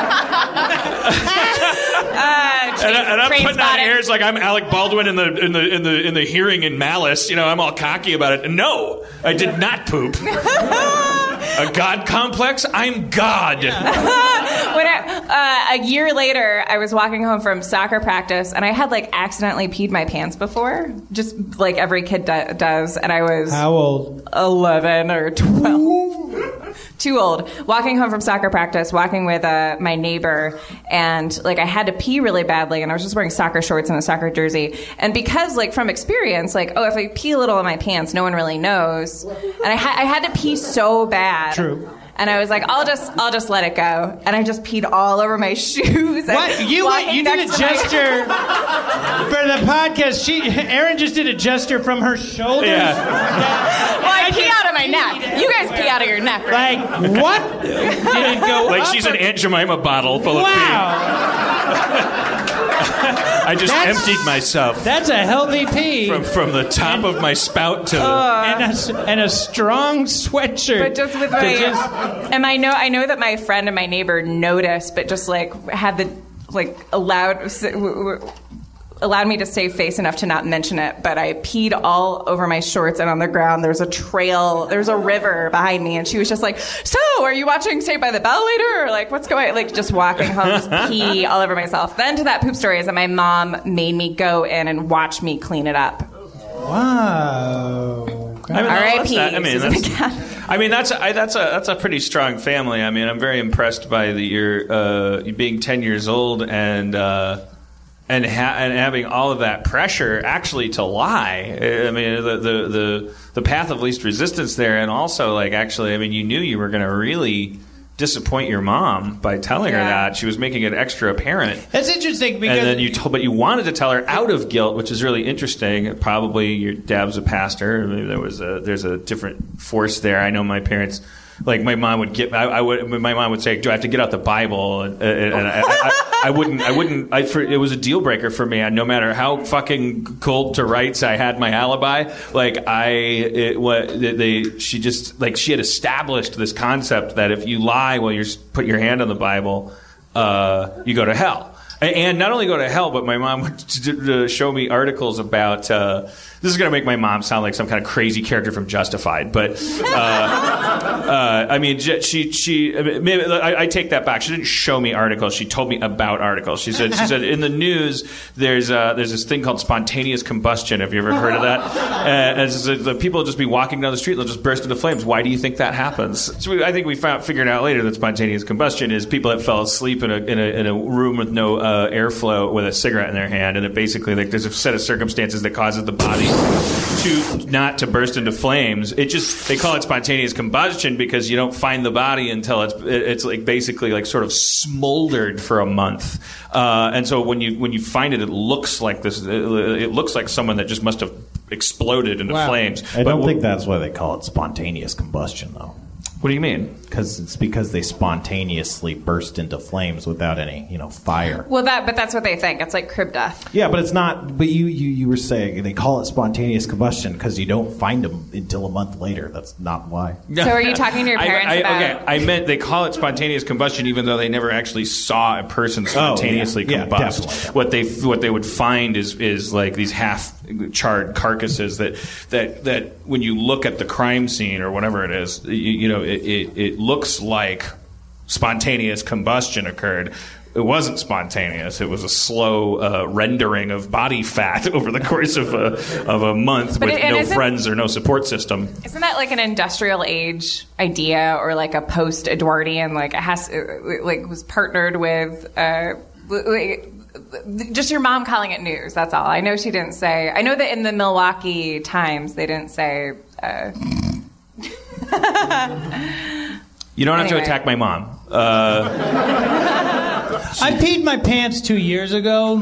Uh, And, I, and I'm train putting out spotting. airs like I'm Alec Baldwin in the in the in the in the Hearing in Malice. You know, I'm all cocky about it. No, I did not poop. A God complex? I'm God. when I, uh, a year later, I was walking home from soccer practice, and I had like accidentally peed my pants before, just like every kid do- does. And I was how old? eleven or twelve. Too old. Walking home from soccer practice, walking with uh, my neighbor, and like I had to pee really badly, and I was just wearing soccer shorts and a soccer jersey. And because like from experience, like oh, if I pee a little in my pants, no one really knows. And I, ha- I had to pee so bad. True. And I was like, I'll just, I'll just let it go. And I just peed all over my shoes. What you went, you did a gesture my... for the podcast. She, Erin just did a gesture from her shoulders. Yeah. Well, I pee out of my neck. You guys pee out of your neck, right? Like what? Did it go like up she's or... an Aunt Jemima bottle full of wow. pee. I just that's, emptied myself. That's a healthy pee. From from the top and, of my spout to uh, and, a, and a strong sweatshirt. But just with my, just, and I know I know that my friend and my neighbor noticed, but just like had the like allowed allowed me to save face enough to not mention it. But I peed all over my shorts and on the ground. There's a trail. There's a river behind me, and she was just like, "So, are you watching Saved by the Bell later, or like what's going?" Like just walking home, just pee all over myself. Then to that poop story is that my mom made me go in and watch me clean it up. Wow. I mean, R I P I mean, that's, I mean, that's I, that's a that's a pretty strong family. I mean, I'm very impressed by the your uh, you being ten years old and uh, and ha- and having all of that pressure actually to lie. I mean, the, the the the path of least resistance there, and also like actually, I mean, you knew you were going to really disappoint your mom by telling yeah. her that. She was making it extra apparent. That's interesting because and then you told, but you wanted to tell her out of guilt, which is really interesting. Probably your dad's a pastor. Maybe there was a there's a different force there. I know my parents. Like my mom would get, I, I would. My mom would say, "Do I have to get out the Bible?" And, and I, I, I wouldn't. I wouldn't. I, for, it was a deal breaker for me. No matter how fucking cold to rights I had my alibi, like I, it, what they, she just like she had established this concept that if you lie while you're put your hand on the Bible, uh, you go to hell. And not only go to hell, but my mom would show me articles about. Uh, this is going to make my mom sound like some kind of crazy character from Justified, but uh, uh, I mean, she she. Maybe, I, I take that back. She didn't show me articles. She told me about articles. She said she said in the news there's uh, there's this thing called spontaneous combustion. Have you ever heard of that? Uh, as the people will just be walking down the street, they'll just burst into flames. Why do you think that happens? So we, I think we found figured out later that spontaneous combustion is people that fell asleep in a in a, in a room with no uh, airflow with a cigarette in their hand, and it basically like there's a set of circumstances that causes the body to not to burst into flames. It just they call it spontaneous combustion because you don't find the body until it's it's like basically like sort of smoldered for a month, uh, and so when you when you find it, it looks like this. It, it looks like someone that just must have exploded into wow. flames. I but don't w- think that's why they call it spontaneous combustion, though. What do you mean? Because it's because they spontaneously burst into flames without any, you know, fire. Well, that but that's what they think. It's like crib death. Yeah, but it's not. But you, you, you were saying they call it spontaneous combustion because you don't find them until a month later. That's not why. So are you talking to your parents I, I, about? Okay, I meant they call it spontaneous combustion even though they never actually saw a person spontaneously oh, yeah. combust. Yeah, definitely. What they what they would find is is like these half charred carcasses that that that when you look at the crime scene or whatever it is, you, you know, it, it, it looks like spontaneous combustion occurred. It wasn't spontaneous. It was a slow uh, rendering of body fat over the course of a of a month but with it, no friends or no support system. Isn't that like an industrial age idea or like a post Edwardian? Like it has like was partnered with. Uh, like, just your mom calling it news. That's all. I know she didn't say. I know that in the Milwaukee Times they didn't say. Uh, You don't have anyway. to attack my mom. Uh, I peed my pants two years ago.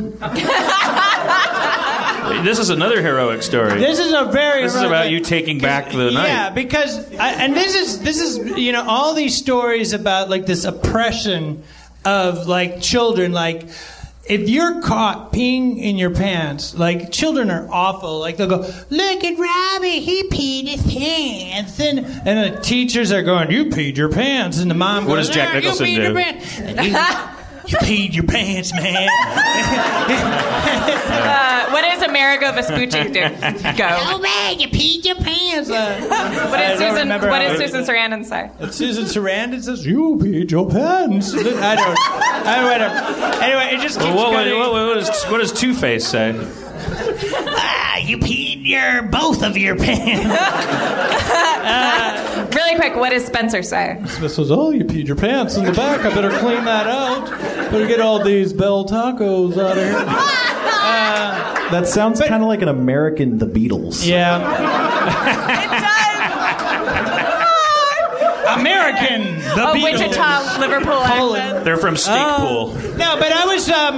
This is another heroic story. This is a very. This is about you taking back the night. Yeah, because I, and this is this is you know all these stories about like this oppression of like children like. If you're caught peeing in your pants, like, children are awful. Like, they'll go, look at Robbie, he peed his pants. And, and the teachers are going, you peed your pants. And the mom What goes, does Jack ah, Nicholson you peed do? Your pants. And he, you peed your pants, man. uh, what does Amerigo Vespucci do? Go. Help me, Hey, you peed your pants. Uh, What I does don't Susan, remember what how does it- Susan Sarandon say? And Susan Sarandon says, "You peed your pants." I don't. I don't whatever. Anyway, it just keeps Well, what, going. what, what, what does, what does Two-Face say? Ah, you peed your both of your pants. Uh, really quick, what does Spencer say? Smith says, "Oh, you peed your pants in the back. I better clean that out. Better get all these Bell tacos out of here." Uh, That sounds kind of like an American The Beatles. yeah. American, the Oh, Beatles. Wichita, Liverpool accent. They're from Steakpool. No, but I was. Um,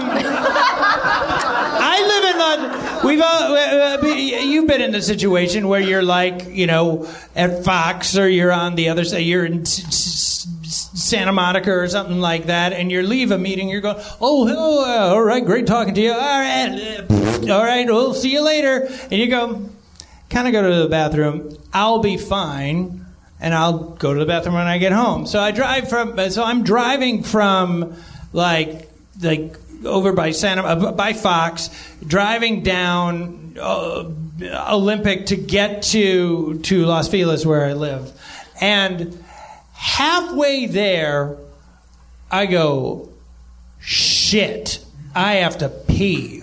I live in London. We've all. Uh, uh, you've been in the situation where you're like, you know, at Fox, or you're on the other side. You're in S- S- S- Santa Monica or something like that, and you leave a meeting. You're going, oh, hello, uh, all right, great talking to you. All right, uh, all right, we'll see you later. And you go, kind of go to the bathroom. I'll be fine. And I'll go to the bathroom when I get home. So I drive from. So I'm driving from, like, like over by Santa, uh, by Fox, driving down uh, Olympic to get to to Los Feliz where I live, and halfway there, I go, shit, I have to pee.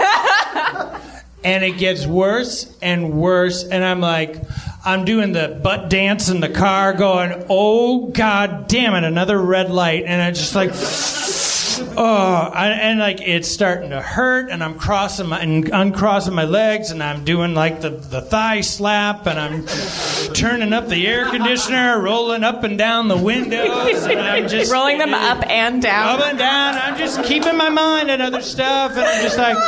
And it gets worse and worse, and I'm like, I'm doing the butt dance in the car going, oh, God damn it, another red light. And I just like, oh, I, and like it's starting to hurt, and I'm crossing my, and uncrossing my legs, and I'm doing like the, the thigh slap, and I'm turning up the air conditioner, rolling up and down the windows, and I'm just rolling them up and down. Up and down. I'm just keeping my mind on other stuff, and I'm just like,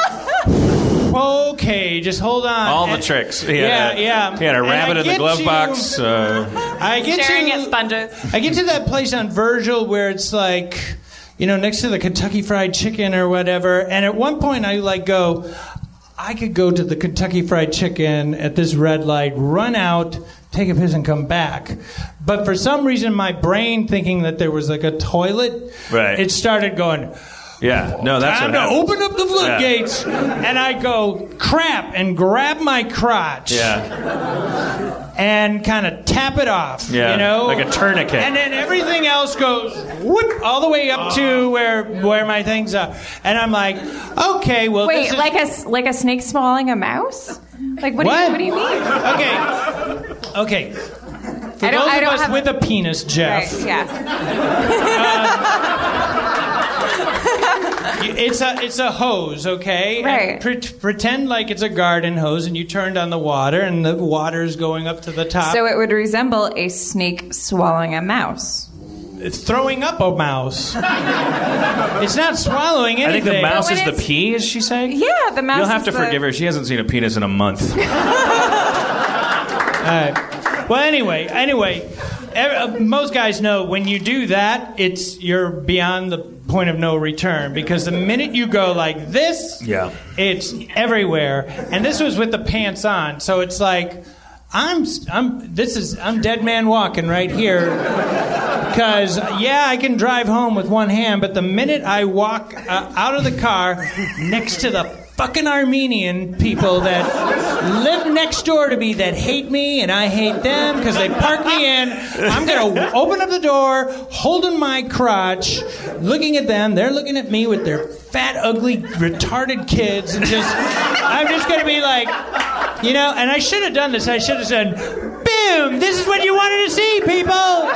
okay, just hold on. All And- the tricks. He yeah, had a, yeah. He had a And rabbit I in the get glove to- box. Uh, I get Staring to, at sponges. I get to that place on Virgil where it's like, you know, next to the Kentucky Fried Chicken or whatever. And at one point, I like go, I could go to the Kentucky Fried Chicken at this red light, run out, take a piss, and come back. But for some reason, my brain, thinking that there was like a toilet, Right. it started going, yeah, no, that's time what to happens. open up the floodgates. And I go, crap, and grab my crotch. Yeah, And kind of tap it off, Yeah, you know, like a tourniquet. and then everything else goes whoop all the way up to where where my things are, and I'm like, okay, well, Wait, this is, like a s- like a snake swallowing a mouse? Like what? Do What? you, what do you mean? okay, okay. For I don't- those I of don't us have with a- a penis, Jeff, Right, yes. it's a it's a hose, okay? And Right. pre- pretend like it's a garden hose, and you turned on the water, and the water's going up to the top. So it would resemble a snake swallowing a mouse. It's throwing up a mouse. It's not swallowing I anything. think the mouse But is when the it's- pea, is she saying? Yeah, the mouse. You'll have is to the- forgive her. She hasn't seen a penis in a month. All right. Well, anyway, anyway, ev- uh, most guys know when you do that, it's you're beyond the point of no return, because the minute you go like this, Yeah. it's everywhere. And this was with the pants on, so it's like I'm I'm this is I'm dead man walking right here. Because, yeah, I can drive home with one hand, but the minute I walk uh, out of the car next to the fucking Armenian people that live next door to me that hate me and I hate them because they park me in, I'm going to open up the door, holding my crotch, looking at them. They're looking at me with their fat, ugly, retarded kids, and just, I'm just going to be like, you know, and I should have done this. I should have said, boom, this is what you wanted to see, people.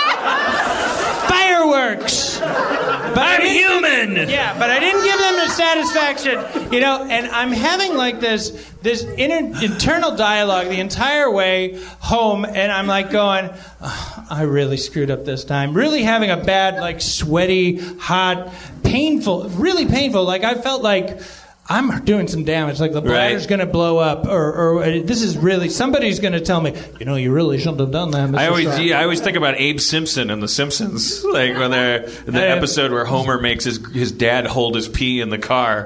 Fireworks. But I'm I didn't- human. Yeah, but I didn't give them the satisfaction, you know. And I'm having like this this inner, internal dialogue the entire way home, and I'm like going, oh, I really screwed up this time. Really having a bad, like sweaty, hot, painful, really painful. Like I felt like I'm doing some damage, like the bladder's Right. going to blow up, or, or uh, this is really, somebody's going to tell me, you know, you really shouldn't have done that, Mister I always, Sharp." yeah, I always think about Abe Simpson and The Simpsons, like when they're in the Uh, episode where Homer makes his his dad hold his pee in the car,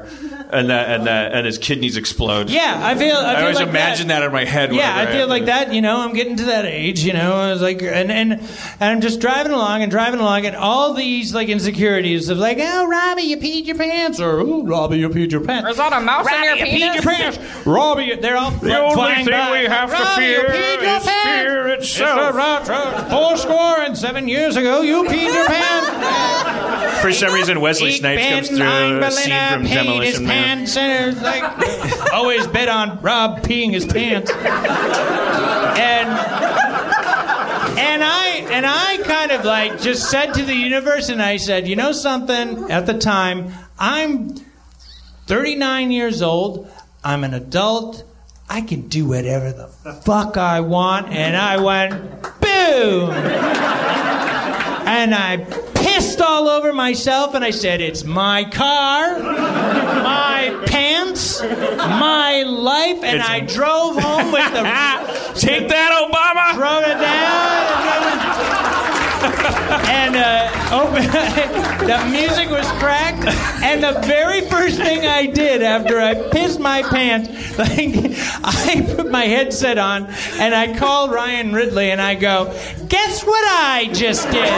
and that and that and his kidneys explode. Yeah, I feel. I, I feel always like imagine that. that in my head. Yeah, I whenever feel have like to- that. You know, I'm getting to that age. You know, I was like, and and and I'm just driving along and driving along, and all these like insecurities of like, oh, Robbie, you peed your pants, or oh, Robbie, you peed your pants. Is that a mouse in Robbie, your you penis? peed your pants. Robbie, they're all The only flying thing by. we have to Robbie, you fear peed your is pants. fear It's itself. a right, right, four score and seven years ago, you peed your pants. For some reason, Wesley Ich Snipes comes bin through ein a scene Berliner, from peed his Demolition Man. pants, and it's like always bet on Rob peeing his pants. And and I and I kind of like just said to the universe, and I said, you know something? At the time, I'm thirty-nine years old. I'm an adult. I can do whatever the fuck I want. And I went, boom. And I pissed all over myself, and I said, it's my car, my pants, my life, and It's- I drove home with the... Take that, Obama! Drove it down. And uh, open, the music was cracked, and the very first thing I did after I pissed my pants, like, I put my headset on, and I called Ryan Ridley, and I go, guess what I just did?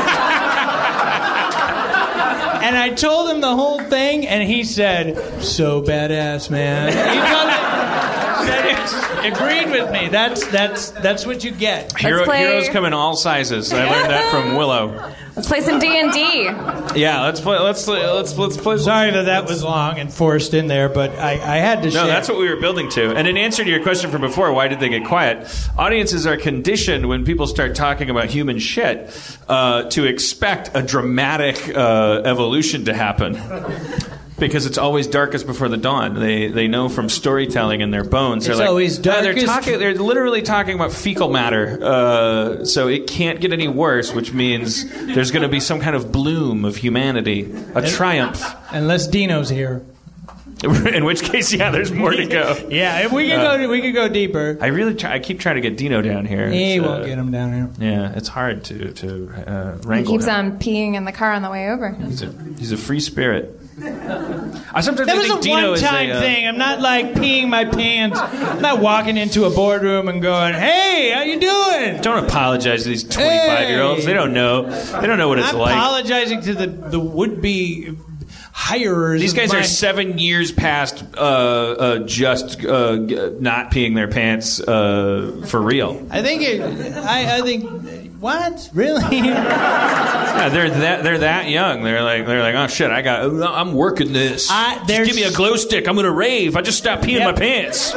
And I told him the whole thing, and he said, so badass, man. He told me, said it, agreed with me. That's that's that's what you get. Hero, play- heroes come in all sizes. I learned that from Willow. Let's play some D and D. Yeah, let's play. Let's let's let's play. Sorry that that was long and forced in there, but I, I had to No, share. that's what we were building to. And in answer to your question from before, why did they get quiet? Audiences are conditioned when people start talking about human shit uh, to expect a dramatic uh, evolution to happen. Because it's always darkest before the dawn. They they know from storytelling in their bones. They're It's like, always "Oh, they're darkest- talking. They're literally talking about fecal matter. Uh, so it can't get any worse, which means there's going to be some kind of bloom of humanity, a triumph. Unless Dino's here. In which case, yeah, there's more to go. Yeah, if we could Uh, go, we could go deeper. I really try, I keep trying to get Dino down here. He It's, won't uh, get him down here. Yeah, it's hard to to uh, He wrangle keeps him. on peeing in the car on the way over. He's a he's a free spirit. I sometimes That I was think a Dino is one-time a, uh, thing. I'm not like peeing my pants. I'm not walking into a boardroom and going, "Hey, how you doing?" Don't apologize to these twenty-five-year-olds. They don't know. They don't know what it's I'm like. apologizing to the the would-be hirers. These of guys my- are seven years past uh, uh, just uh, g- not peeing their pants uh, for real. I think it. I, I think. What? Really? Yeah, they're that they're that young. They're like they're like, oh shit, I got. I'm working this. I- Just there's- give me a glow stick. I'm gonna rave. I just stopped peeing Yep. my pants.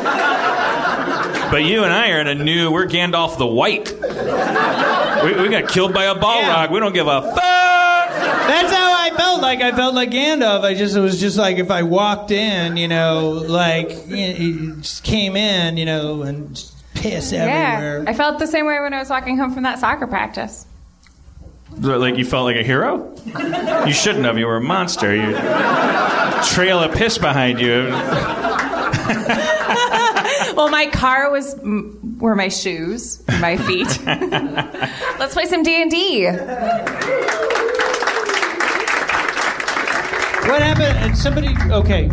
But you and I are in a new. We're Gandalf the White. We, we got killed by a Balrog. Yeah. We don't give a fuck. That's how I felt. Like I felt like Gandalf. I just it was just like if I walked in, you know, like you just came in, you know, and just piss everywhere. Yeah, I felt the same way when I was walking home from that soccer practice. Like you felt like a hero? You shouldn't have. You were a monster. You trail of piss behind you. Well, my car was m- were my shoes, my feet. Let's play some D and D. What happened? And somebody. Okay.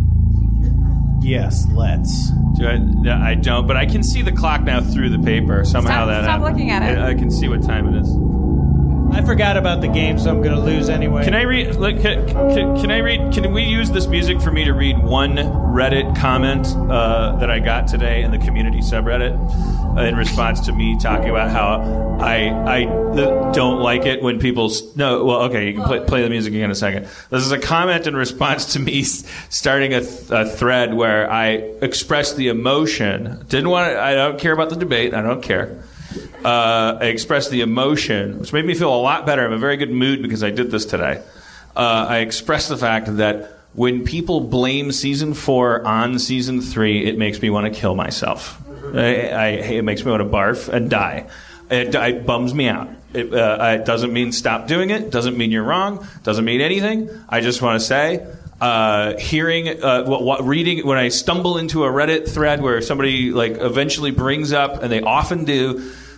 Yes, let's. Do I, no, I don't, but I can see the clock now through the paper. Somehow Stop- that stop happened. looking at it. I, I can see what time it is. I forgot about the game, so I'm going to lose anyway. Can I read? Like, can, can, can I read? Can we use this music for me to read one Reddit comment uh, that I got today in the community subreddit uh, in response to me talking about how I I uh, don't like it when people s- no. Well, okay, you can play, play the music again in a second. This is a comment in response to me s- starting a, th- a thread where I expressed the emotion. Didn't want. To, I don't care about the debate. I don't care. Uh, I expressed the emotion, which made me feel a lot better. I'm in a very good mood because I did this today. Uh, I expressed the fact that when people blame season four on season three, it makes me want to kill myself. I, I, it makes me want to barf and die. It, it bums me out. It, uh, it doesn't mean stop doing it. Doesn't mean you're wrong. Doesn't mean anything. I just want to say, uh, hearing, uh, what, what, reading, when I stumble into a Reddit thread where somebody like eventually brings up, and they often do,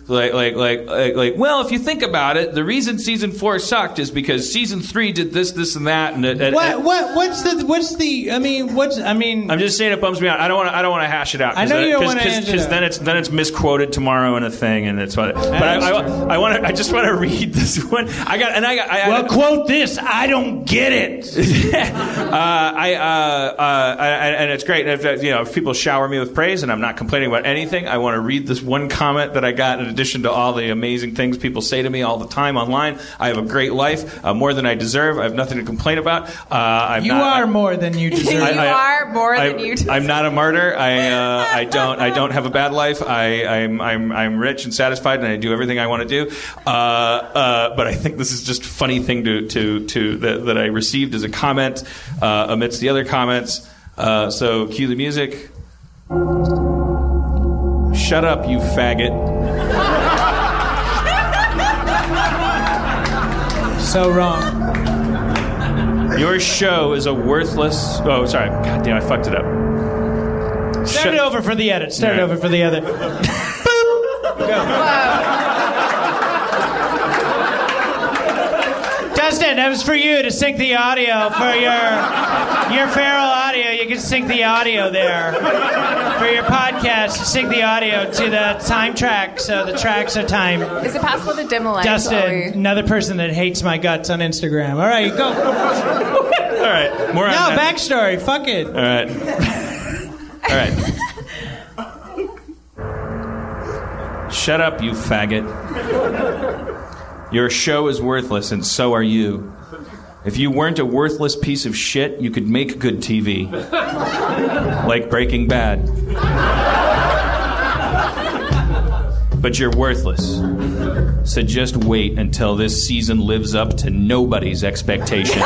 Like, like, like, like, like, well, if you think about it, the reason season four sucked is because season three did this, this, and that. And it, it, what, what, what's the, what's the? I mean, what's? I mean, I'm just saying it bums me out. I don't want to. I don't want to hash it out. I know you don't want to hash it because out. then it's then it's misquoted tomorrow in a thing, and it's what. But I, I, I want to. I just want to read this one. I got and I got. I, well, I, quote this. I don't get it. uh, I, uh, uh, I, and it's great. If, you know, if people shower me with praise, and I'm not complaining about anything, I want to read this one comment that I got in addition to all the amazing things people say to me all the time online. I have a great life, uh, more than I deserve. I have nothing to complain about. Uh, I'm you not, are I, more than you deserve. you I, I, are more I, than you deserve. I'm not a martyr. I uh, I don't I don't have a bad life. I I'm I'm I'm rich and satisfied, and I do everything I want to do. Uh, uh, but I think this is just a funny thing to to to that, that I received as a comment uh, amidst the other comments. Uh, so cue the music. Shut up, you faggot. So wrong. Your show is a worthless. Oh, sorry. God damn, I fucked it up. Start Shut- it over for the edit. Start All it right. over for the edit. Boop. Go. Dustin, that was for you to sync the audio for your your feral audio. You can sync the audio there for your podcast. Sync the audio to the time track, so the tracks are timed. Is it possible to dim the lights? while Dustin, we- another person that hates my guts on Instagram. All right, go. All right. More on No, that. backstory. Fuck it. All right. All right. Shut up, you faggot. Your show is worthless, and so are you. If you weren't a worthless piece of shit, you could make good T V. Like Breaking Bad. But you're worthless. So just wait until this season lives up to nobody's expectations.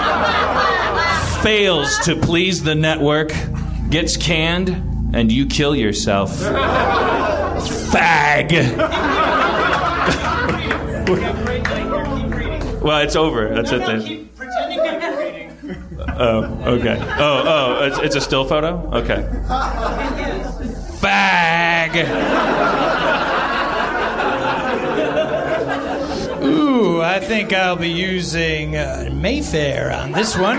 Fails to please the network, gets canned, and you kill yourself. Fag! Well, it's over. That's it then. Oh, okay. Oh, oh, it's, it's a still photo? Okay. Fag! Ooh, I think I'll be using uh, Mayfair on this one.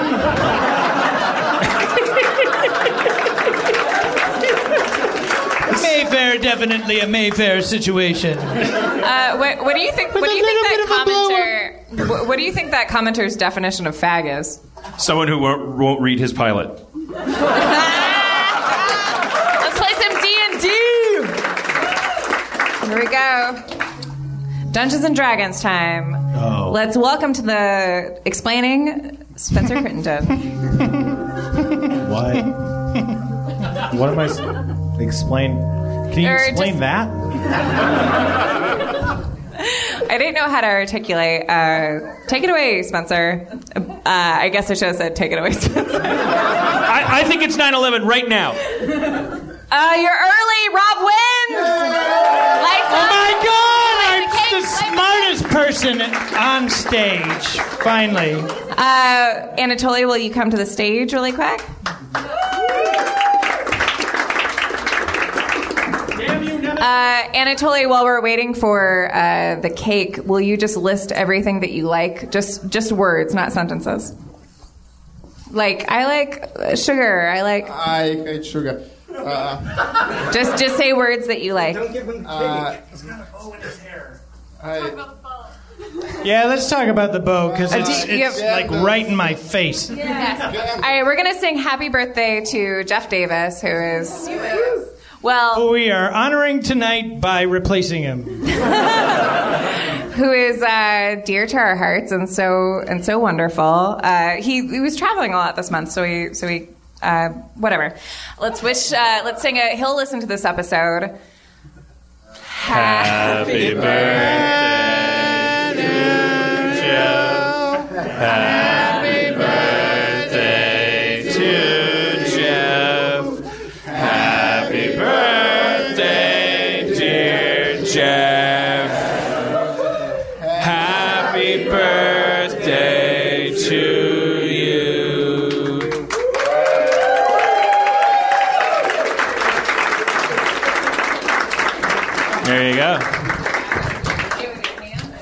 Mayfair, definitely a Mayfair situation. Uh, what, what do you think? What do you think that commenter? What, what do you think that commenter's definition of fag is? Someone who won't, won't read his pilot. Let's play some D and D. Here we go. Dungeons and Dragons time. Oh. Let's welcome to the explaining Spencer Crittenden. What? What am I? s- Explain. Can you Or explain just- that? I didn't know how to articulate. Uh, take it away, Spencer. Uh, I guess I should have said, take it away, Spencer. I, I think it's nine eleven right now. Uh, you're early. Rob wins. Lights Oh up. my God! Light I'm the cake, the light smartest person on stage. Finally. Uh, Anatoly, will you come to the stage really quick? Uh, Anatoly, while we're waiting for uh, the cake, will you just list everything that you like? Just just words, not sentences. Like, I like uh, sugar. I like. I hate sugar. Uh, Just just say words that you like. uh, I, Yeah, let's talk about the bow because Uh, it's, do you- it's you like right in my face. Yes. All right, we're gonna sing "Happy Birthday" to Jeff Davis, who is well, We are honoring tonight by replacing him. who is uh, dear to our hearts and so and so wonderful. Uh, he he was traveling a lot this month, so he so he uh, whatever. Let's wish. Uh, let's sing a. He'll listen to this episode. Happy birthday to Jeff. Happy birthday to Jeff. Happy birthday, dear Jeff. Happy birthday to you. There you go.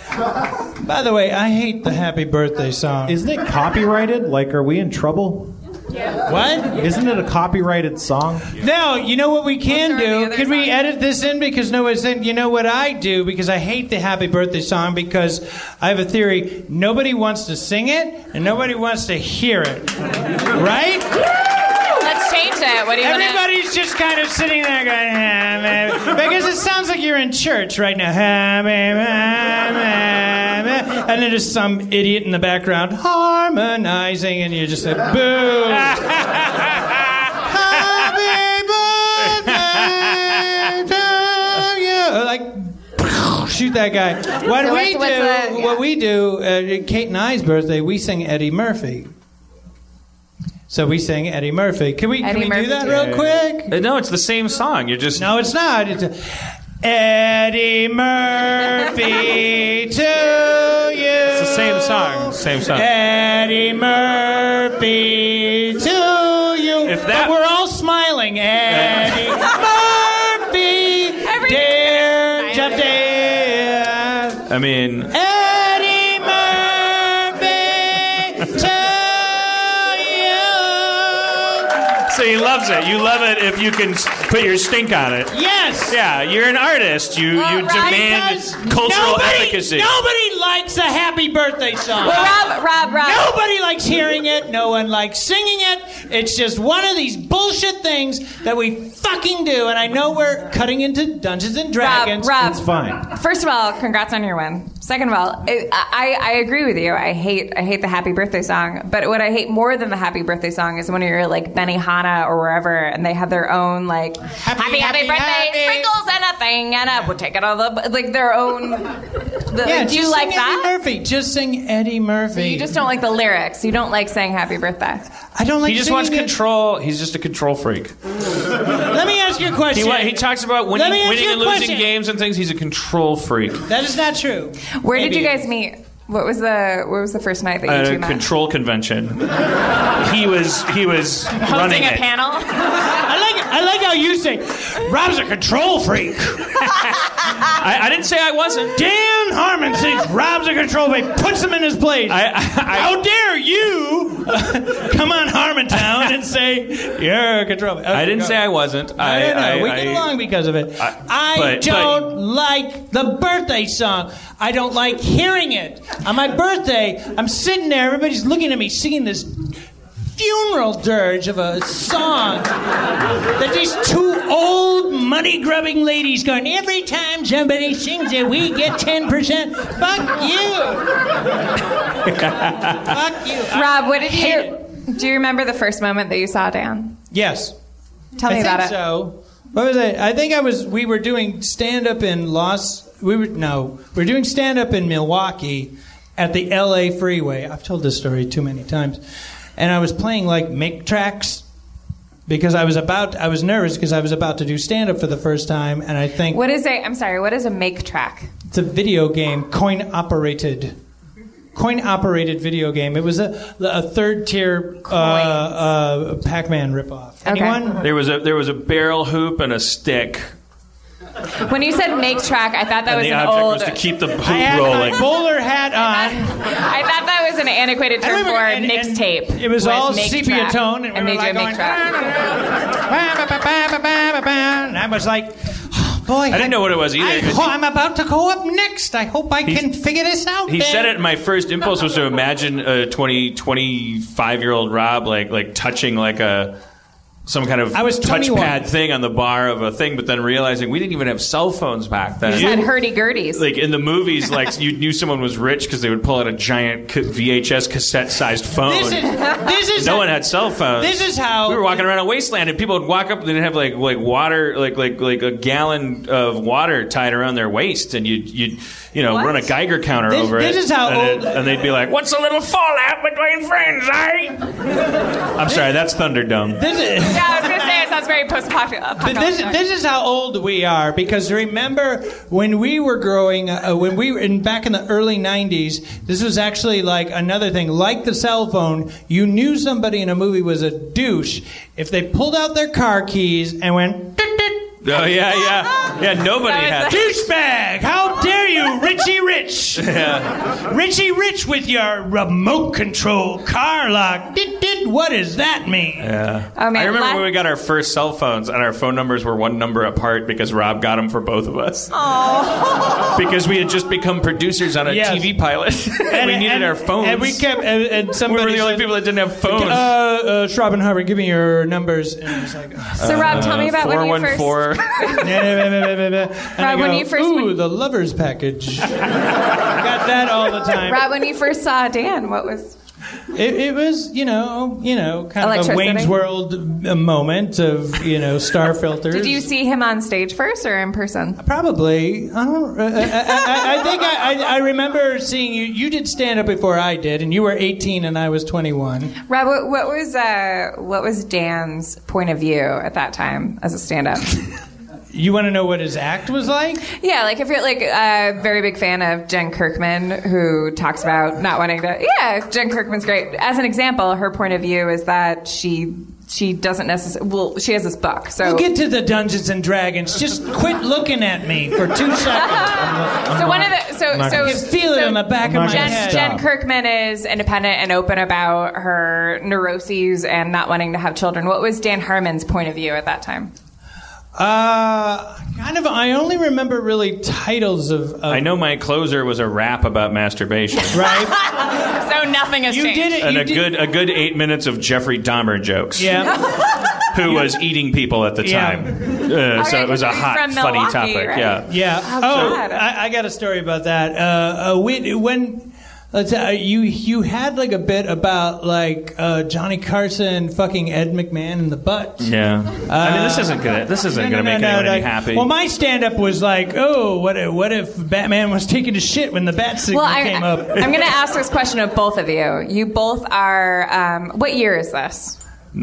By the way, I hate the happy birthday song. Isn't it copyrighted? Like, are we in trouble? What? Isn't it a copyrighted song? No, you know what we can What's the do? other Could we song? edit this in because nobody's saying, you know what I do? Because I hate the happy birthday song because I have a theory. Nobody wants to sing it and nobody wants to hear it. Right? Let's change it. What do you want to... Everybody's just kind of sitting there going, ah, man. Because it sounds like you're in church right now. Ah, man, ah, man, ah. And then there's some idiot in the background harmonizing, and you're just like, boo. Happy birthday to you. Like, shoot that guy. What So we what's- what's do, the- yeah. what we do, uh, Kate and I's birthday, we sing Eddie Murphy. So we sing Eddie Murphy. Can we, Eddie can we Murphy do that too. real quick? Uh, No, it's the same song. You're just No, it's not. It's a, Eddie Murphy to you. It's the same song. Same song. Eddie Murphy to you. If that- but we're all smiling. Eddie Murphy, dear Jeff Dave. I mean, Eddie Murphy to you. so he loves it. You love it if you can s- put your stink on it. Yes. Yeah, you're an artist. You Well, you right, demand Because cultural nobody, efficacy. Nobody likes a happy birthday song. Well, Rob, Rob, Rob. Nobody likes hearing it. No one likes singing it. It's just one of these bullshit things that we fucking do. And I know we're cutting into Dungeons and Dragons. Rob, Rob. It's fine. First of all, congrats on your win. Second of all, I, I, I agree with you. I hate I hate the happy birthday song. But what I hate more than the happy birthday song is when you're like Benihana or wherever, and they have their own like happy happy, happy, birthday happy. sprinkles and a thing and a we'll take it all the like their own. The, Yeah, do you just like sing that? Eddie Murphy. Just sing Eddie Murphy. You just don't like the lyrics. You don't like saying happy birthday. I don't like He just singing wants it. control. He's just a control freak. Let me ask you a question. He, wa- he talks about Let winning, me ask winning you a and losing question. games and things. He's a control freak. That is not true. Where Maybe did you it guys is. meet? What was the what was the first night that you At two a met? control convention. He was he was running Hosting a it. panel. I like I like how you say, Rob's a control freak. I, I didn't say I wasn't. Dan Harmon thinks Rob's a control freak, puts him in his place. I, I, I, How dare you come on Harmontown and say you're a control freak? Okay, I didn't go. say I wasn't. No, I, no, no. I, we I, get along because of it. I- I, but- don't like the birthday song. I don't like hearing it. On my birthday, I'm sitting there, everybody's looking at me singing this funeral dirge of a song that these two old money-grubbing ladies going, every time somebody sings it, we get ten percent. Fuck you. Fuck you. I Rob, what did hate you it. do? You remember the first moment that you saw Dan? Yes. Tell me I about think it. so. What was it? I think I was. We were doing stand up in Los. We were no. We were doing stand up in Milwaukee at the L A freeway. I've told this story too many times, and I was playing like make tracks because I was about. I was nervous because I was about to do stand up for the first time, and I think What is a? I'm sorry. What is a make track? it's a video game, coin operated. Coin operated video game. It was a, a third tier uh, uh, Pac-Man ripoff. Okay. Anyone? there was a there was a barrel hoop and a stick. When you said make track, I thought that And was the an object old. was to keep the hoop I had rolling. my bowler hat on. I thought that was an antiquated term for and- and mixtape. It was all make sepia track, tone, and, and, we they were like do make going, track. and I was like, oh, boy, I didn't know what it was either. I, ho- I'm about to go up next. I hope I can figure this out. He then. said it. My first impulse was to imagine a twenty, twenty-five year old Rob like like touching like a some kind of I was twenty-one. touchpad thing on the bar of a thing, but then realizing we didn't even have cell phones back then. Just had hurdy-gurdies. Like in the movies, like you knew someone was rich because they would pull out a giant ca- V H S cassette-sized phone. This is, this is no how- one had cell phones. This is how we were walking around a wasteland, and people would walk up and they'd have like like water, like like like a gallon of water tied around their waist, and you you you know What? run a Geiger counter This- over this it. is how and, old- it- and they'd be like, "What's a little fallout between friends, eh?" I'm sorry, that's Thunderdome. This is. Yeah, I was gonna say it sounds very post-apocalyptic. But this, this is how old we are, because remember when we were growing, uh, when we were in, back in the early nineties, this was actually like another thing. Like the cell phone, you knew somebody in a movie was a douche if they pulled out their car keys and went, "Dit, dit." Oh yeah, yeah, yeah. Nobody That had. was douchebag, how dare you you, Richie Rich. Yeah. Richie Rich with your remote control car lock. Dit, dit, what does that mean? Yeah. Oh, man, I remember la- when we got our first cell phones and our phone numbers were one number apart because Rob got them for both of us. Oh. Because we had just become producers on a Yes. T V pilot. and we needed and, our phones. And we kept, and, and somebody we were the only said, people that didn't have phones. Uh, uh, Schrabenhauer, give me your numbers. And I was like, So, Rob, tell me about when you first... four one four. Rob, when you first... Ooh, the lover's package. Got that all the time. Rob, when you first saw Dan, what was... It, it was, you know, you know, kind of a Electricity? Wayne's World uh, moment of, you know, star filters. Did you see him on stage first or in person? Probably. I don't. Uh, I, I, I think I, I, I remember seeing you. You did stand up before I did, and you were eighteen and I was twenty-one. Rob, what, what was uh, what was Dan's point of view at that time as a stand-up? You want to know what his act was like? Yeah, like if you're like a very big fan of Jen Kirkman, who talks about not wanting to. Yeah, Jen Kirkman's great. As an example, her point of view is that she she doesn't necessarily. Well, she has this book. So we'll get to the Dungeons and Dragons. Just quit looking at me for two seconds. So one of the so not so gonna- You feel it so on the back of my Jen, head. Jen Stop. Kirkman is independent and open about her neuroses and not wanting to have children. What was Dan Harmon's point of view at that time? Uh, kind of. I only remember really titles of. of I know my closer was a rap about masturbation. Right. So nothing has You changed. did it. And you a did, good a good eight minutes of Jeffrey Dahmer jokes. Yeah. Who was eating people at the Yeah. time. Uh, so Okay, it was a 'cause he's hot, from funny Milwaukee, topic. right? Yeah. Yeah. Oh, Oh, God. I, I got a story about that. Uh, uh, we, when let's uh, you you had like a bit about like uh, Johnny Carson fucking Ed McMahon in the butt. Yeah. I mean, this isn't gonna this isn't No, gonna no, make no, anyone no, any no. happy. Well, my stand-up was like, oh, what if, what if Batman was taking a shit when the bat signal Well, I, came up? I'm going to ask this question of both of you. You both are. Um, what year is this?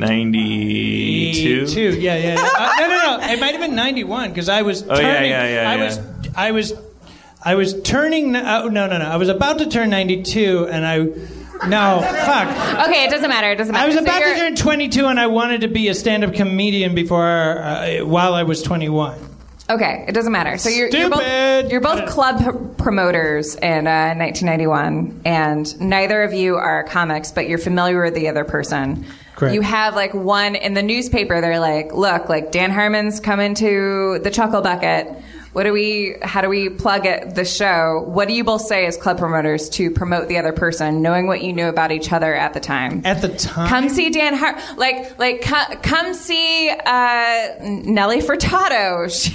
ninety-two Two, yeah, yeah. yeah. Uh, no, no, no. It might have been ninety-one because I was Oh, turning. yeah, yeah, yeah, I yeah. was, I was, I was turning. Oh, no, no, no. I was about to turn ninety-two, and I. No, fuck. Okay, it doesn't matter. It doesn't matter. I was So about to you're- turn twenty-two, and I wanted to be a stand-up comedian before, uh, while I was twenty-one. Okay, it doesn't matter. So you're, you're both Stupid. you're both club p- promoters in uh, nineteen ninety-one, and neither of you are comics, but you're familiar with the other person. Correct. You have like one in the newspaper. They're like, look, like Dan Harmon's coming to the Chuckle Bucket. What do we? How do we plug it? The show. What do you both say as club promoters to promote the other person, knowing what you knew about each other at the time? At the time, Come see Dan Har- like like co- come see uh, Nelly Furtado. She-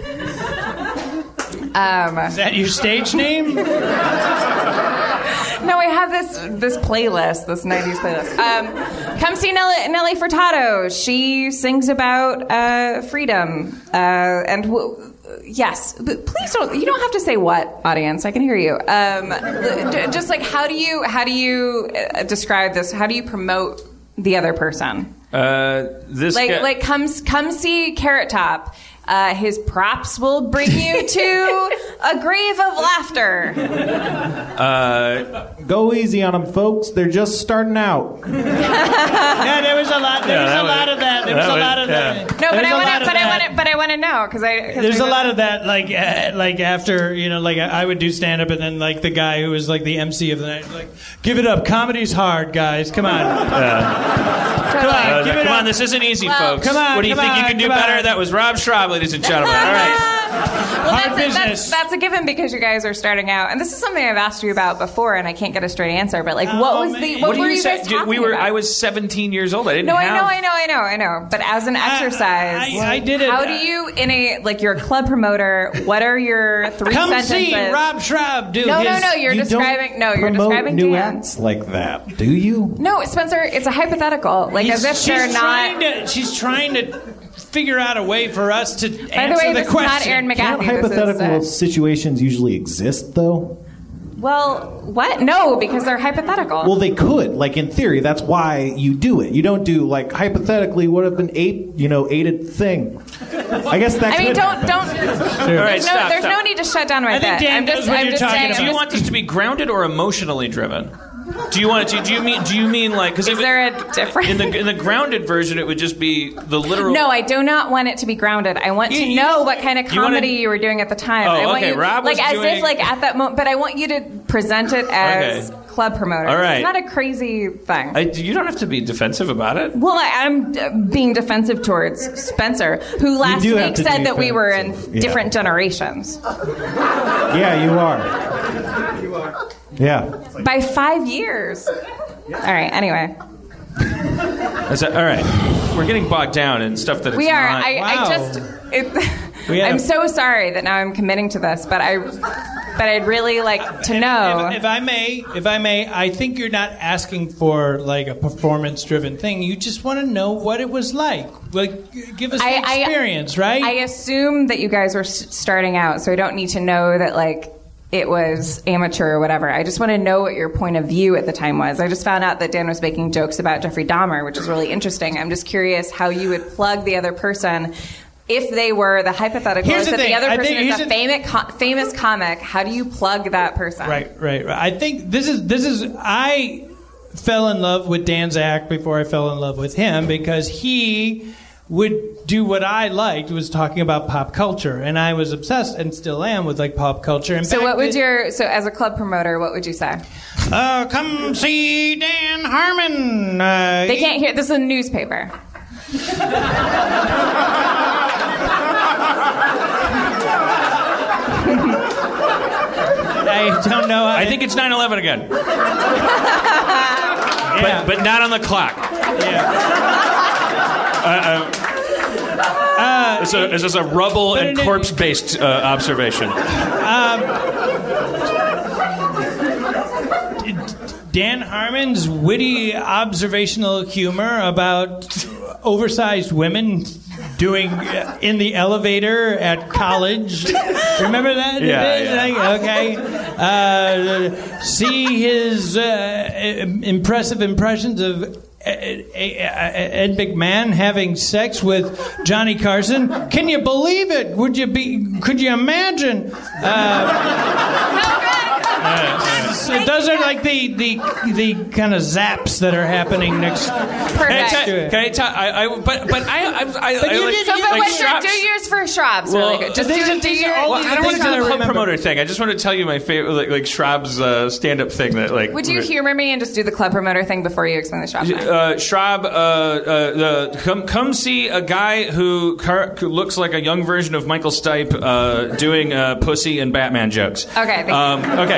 um, is that your stage name? no, I have this this playlist, this nineties playlist. Um, come see Nelly, Nelly Furtado. She sings about uh, freedom uh, and. W- Yes, but please don't. You don't have to say what, audience. I can hear you. Um, d- just like how do you how do you uh, describe this? How do you promote the other person? Uh, this Like guy- like come come see Carrot Top. Uh, his props will bring you to a grave of laughter. Uh, Go easy on them, folks. They're just starting out. Yeah, there was a lot. There Yeah, was that a was- lot of that. There was that a was- lot of yeah. that. No, but There's I a want lot to. of But I that. want to. But I want to know because I. Cause There's a there's lot of that, like, uh, like after, you know, like I would do stand up, and then like the guy who was like the M C of the night, like, give it up, comedy's hard, guys, come on, come Uh, on, give it come up. on, this isn't easy, Well, folks. come on, what do you come think you on, can do come better? on. That was Rob Schraub, ladies and gentlemen. All right. Well, Hard that's, a, that's, business. that's a given because you guys are starting out, and this is something I've asked you about before, and I can't get a straight answer. But like, what Oh, was man. the? What, What, do were you you say? guys Dude, talking we were. about? I was seventeen years old. I didn't No, I have. know, I know, I know, I know. But as an exercise, I- I did it, How uh, do you, in a like, you're a club promoter? What are your three Come sentences? see Rob Schraub do No, no, his. no. You're You describing. don't No, you're promote describing new Dan. acts like that, do you? No, Spencer. It's a hypothetical. Like He's- as if she's they're not. trying to. She's trying to figure out a way for us to By the answer way, the this is question. not Aaron Can't McGathy. This is, hypothetical uh, situations usually exist, though? well, what? No, because they're hypothetical. Well, they could. Like, in theory, that's why you do it. You don't do, like, hypothetically, what if an ape, you know, ate a thing? I guess that I mean, could don't happen. don't. All right, There's, no, stop, there's stop. no need to shut down my I think bit. Dan I'm just, knows what I'm you're just talking saying. about. Do you want this to be grounded or emotionally driven? Do you want to? Do you mean? Do you mean like? Because is there a difference in the in the grounded version? It would just be the literal. No, I do not want it to be grounded. I want You- to you- know what kind of you wanna- comedy you were doing at the time. Oh, I want okay, you, Rob was like as doing- if like at that moment, but I want you to present it as Okay. club promoter. All right. It's not a crazy thing. I, you don't have to be defensive about it. Well, I, I'm uh, being defensive towards Spencer, who last do have week to said be that we were in defensive. Yeah. different generations. Yeah, you are. You are. Yeah. By five years. All right, anyway. Is that, all right, we're getting bogged down in stuff that it's We are. not. I, I Wow. just. It, We have- I'm so sorry that now I'm committing to this, but I, but I'd really like to know. If, if I may, if I may, I think you're not asking for like a performance-driven thing. You just want to know what it was like. Like, g- give us the I- I- experience, right? I assume that you guys were s- starting out, so I don't need to know that like it was amateur or whatever. I just want to know what your point of view at the time was. I just found out that Dan was making jokes about Jeffrey Dahmer, which is really interesting. I'm just curious how you would plug the other person. If they were, the hypothetical Here's is the that the thing. other I person think- is here's a the- famous, co- famous comic, how do you plug that person? Right, right, right. I think this is this is I fell in love with Dan's act before I fell in love with him because he would do what I liked, was talking about pop culture, and I was obsessed and still am with like pop culture. In So fact, what would it- your, so as a club promoter, what would you say? uh, come see Dan Harmon? Uh, They can't hear, this is a newspaper. I don't know. How I to- think it's nine eleven again, yeah. but but not on the clock. yeah. Uh, This is a, this is a rubble But and it- corpse-based uh, observation. Dan Harmon's witty observational humor about oversized women doing uh, in the elevator at college. Remember that? Yeah, yeah. Like, okay. Uh, see his uh, impressive impressions of Ed, Ed McMahon having sex with Johnny Carson. Can you believe it? Would you be? Could you imagine? Uh, So those are like the the the kind of zaps that are happening next. Can I Perfect. tell- can I tell? I, I but but I I, I, But I you like, did- So, but like what's your, Schraub's- do yours for Schraub's Well, really good. Just these do, are- do these are your, all Well, the I don't want to things that do the I club remember. promoter thing. I just want to tell you my favorite, like, like Schraub's uh, stand-up thing. That like. would you humor me and just do the club promoter thing before you explain the Schraub thing? Uh, Schraub, uh, uh, the, come come see a guy who, car, who looks like a young version of Michael Stipe uh, doing uh, pussy and Batman jokes. Okay, thank you. Um, okay.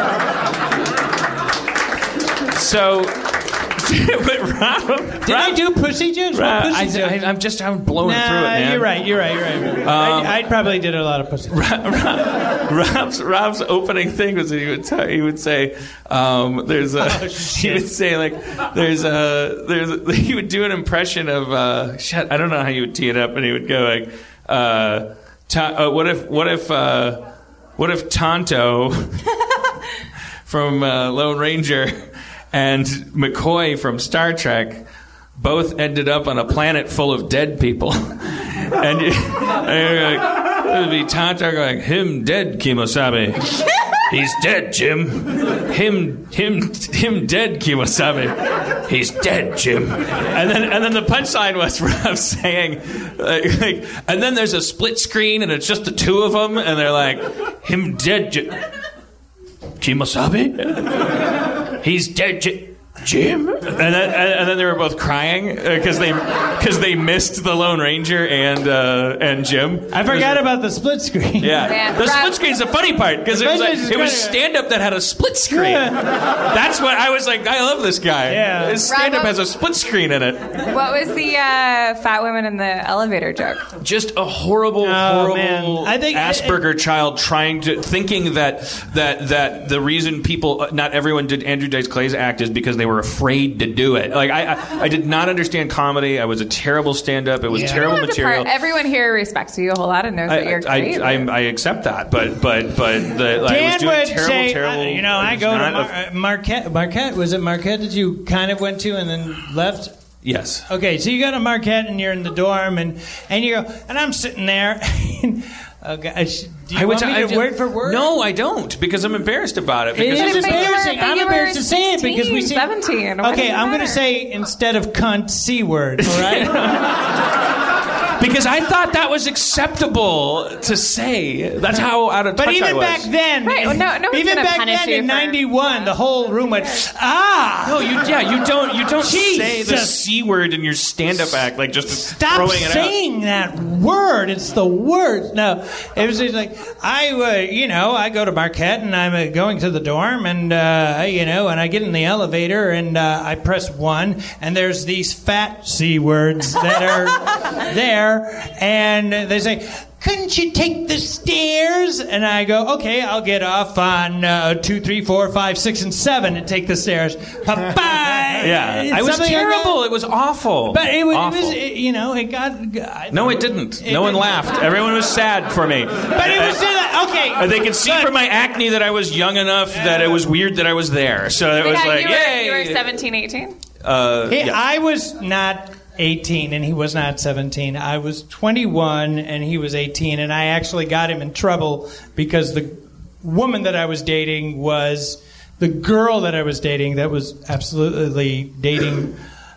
So, but Rob, Did I do pussy jokes? What Rob, pussy I, jokes? I, I'm just I'm blowing Nah, through it, man. you're right. You're right. You're right. You're right. I, I probably did a lot of pussy. Rob's, Rob's opening thing was that he would tell, he would say um, there's a he would say like there's a there's a, he would do an impression of uh, shit I don't know how he would tee it up, and he would go like uh, ta- uh, what if what if uh, what if Tonto from uh, Lone Ranger and McCoy from Star Trek both ended up on a planet full of dead people. and you, and you're like, it would be Tonto going, him dead, Kimosabe. He's dead, Jim. Him, him, him dead, Kimosabe. He's dead, Jim. And then, and then the punchline was Rob saying, like, like, and then there's a split screen, and it's just the two of them, and they're like, him dead, Jim. Kimosabe? He's dead, Jim. Jim? And then, and then they were both crying because they because they missed the Lone Ranger and uh, and Jim. I forgot about the split screen. Yeah, Man, the Rob- split screen's the funny part because it was like, Split it was screen is stand up that had a split screen. That's what I was like. I love this guy. Yeah. His stand up Rob- has a split screen in it. What was the uh, fat women in the elevator joke? Just a horrible, Oh, horrible man. I think- Asperger child trying to thinking that that that the reason people not everyone did Andrew Dice Clay's act is because they were afraid to do it. Like I, I, I did not understand comedy. I was a terrible stand-up. It was Yeah. terrible You don't have to material. par- Everyone here respects you a whole lot and knows that I, you're I, great. I, I accept that, but but but the like, I was Dan doing would terrible, say, terrible. uh, you know, I was go to not Mar- a- uh, Marquette. Marquette was it Marquette that you kind of went to and then left? yes. Okay, so you go to Marquette and you're in the dorm and and you go and I'm sitting there. And Okay. Do you I would want me I- to word for word? No, I don't, because I'm embarrassed about it. It Because is it's- embarrassing. I'm embarrassed to say it because we see. seventeen. What Okay, does it I'm going to matter? say instead of cunt, c word. All right. Because I thought that was acceptable to say. That's how out of touch But even I was. back then, Right, well, no- no one's even gonna back punish then you in for- ninety-one, the whole room went ah. No, you yeah, you don't you don't say the Jesus. c word in your stand-up act like just Stop throwing it out. saying that word. It's the word. No, it was just like I, uh, you know, I go to Marquette and I'm uh, going to the dorm, and uh, you know, and I get in the elevator and uh, I press one, and there's these fat c words that are there, and they say, couldn't you take the stairs? And I go, okay, I'll get off on uh, two, three, four, five, six, and seven and take the stairs. Bye. Yeah, I was terrible. It was awful. But it was, awful. it was it, you know, it got. I No, it didn't. No one laughed. Everyone was sad for me. But it was still okay. Uh, They could see from my acne that I was young enough that it was weird that I was there. So it was Yeah, like, you were, yay. you were seventeen, eighteen? Uh, Hey, yeah. I was not eighteen and he was not seventeen. I was twenty-one and he was eighteen, and I actually got him in trouble because the woman that I was dating was the girl that I was dating that was absolutely dating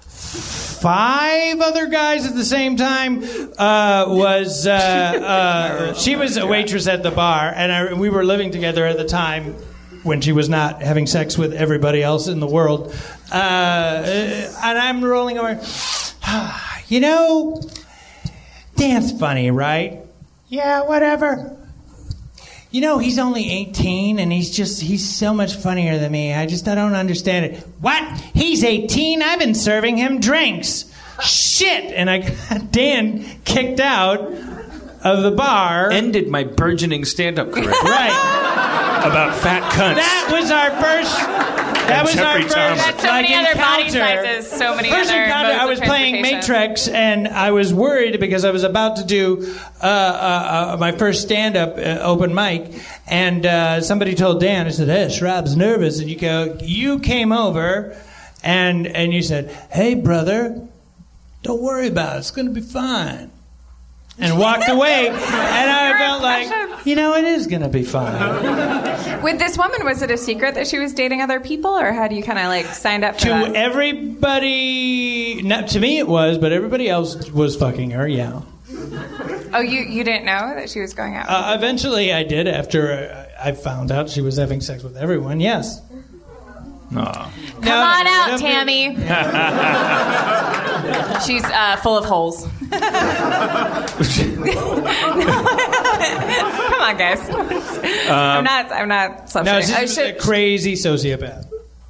five other guys at the same time. Uh, was uh, uh, she was a waitress at the bar, and I, we were living together at the time when she was not having sex with everybody else in the world. Uh, and I'm rolling over. You know, Dan's funny, right? Yeah, whatever. You know, he's only eighteen, and he's just, he's so much funnier than me. I just, I don't understand it. What? He's eighteen? I've been serving him drinks. Shit! And I got Dan kicked out of the bar. Ended my burgeoning stand-up career. Right. About fat cunts. That was our first. That was Jeffrey our first. Thomas. Had so many like, other body encounter. sizes, so many First other encounter, modes I of was playing transportation. Matrix, and I was worried because I was about to do uh, uh, uh, my first stand-up uh, open mic, and uh, somebody told Dan, I said, "Hey, Shrab's nervous," and you go, you came over, and and you said, "Hey, brother, don't worry about it. It's going to be fine." And walked away, and I Your felt like, impressions. you know, it is going to be fine. With this woman, was it a secret that she was dating other people, or had you kind of like signed up for To that? everybody, not to me it was, but everybody else was fucking her. Yeah. Oh, you you didn't know that she was going out? Uh, eventually, I did after uh, I found out she was having sex with everyone. Yes. Aw. Come on out, Tammy. She's uh, full of holes. Come on, guys. I'm not. I'm not. No, No, she's I a should. crazy sociopath.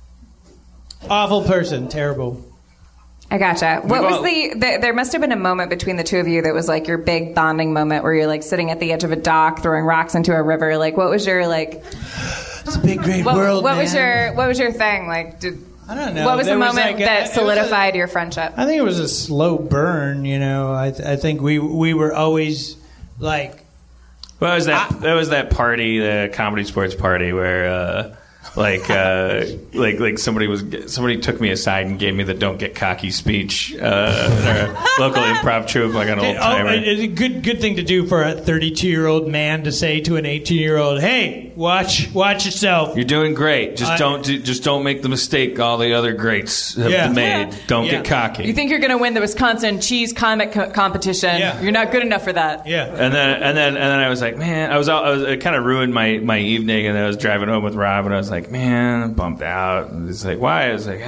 Awful person. Terrible. I gotcha. What We've was all- the, the? There must have been a moment between the two of you that was like your big bonding moment, where you're like sitting at the edge of a dock, throwing rocks into a river. Like, what was your like? It's a big, great What, world. what was man. your What was your thing? Like, did I don't know. what was There the was moment like a- that it was a- solidified your friendship? I think it was a slow burn. You know, I th- I think we we were always like. Well, it was that that was that party, the comedy sports party, where uh, like uh, like like somebody was somebody took me aside and gave me the "Don't get cocky" speech. Uh, their local improv troupe, like an old Oh, timer. it's a good good thing to do for a thirty-two-year-old man to say to an eighteen-year-old, "Hey, watch watch yourself." You're doing great. Just I- don't do, just don't make the mistake all the other greats have Yeah. made. Don't Yeah. get cocky. You think you're going to win the Wisconsin cheese comic co- competition? Yeah. You're not good enough for that. Yeah. And then and then and then I was like, man, I was, I was it kind of ruined my, my evening. And then I was driving home with Rob, and I was like, man, I'm bummed out. And he's like, why? I was like,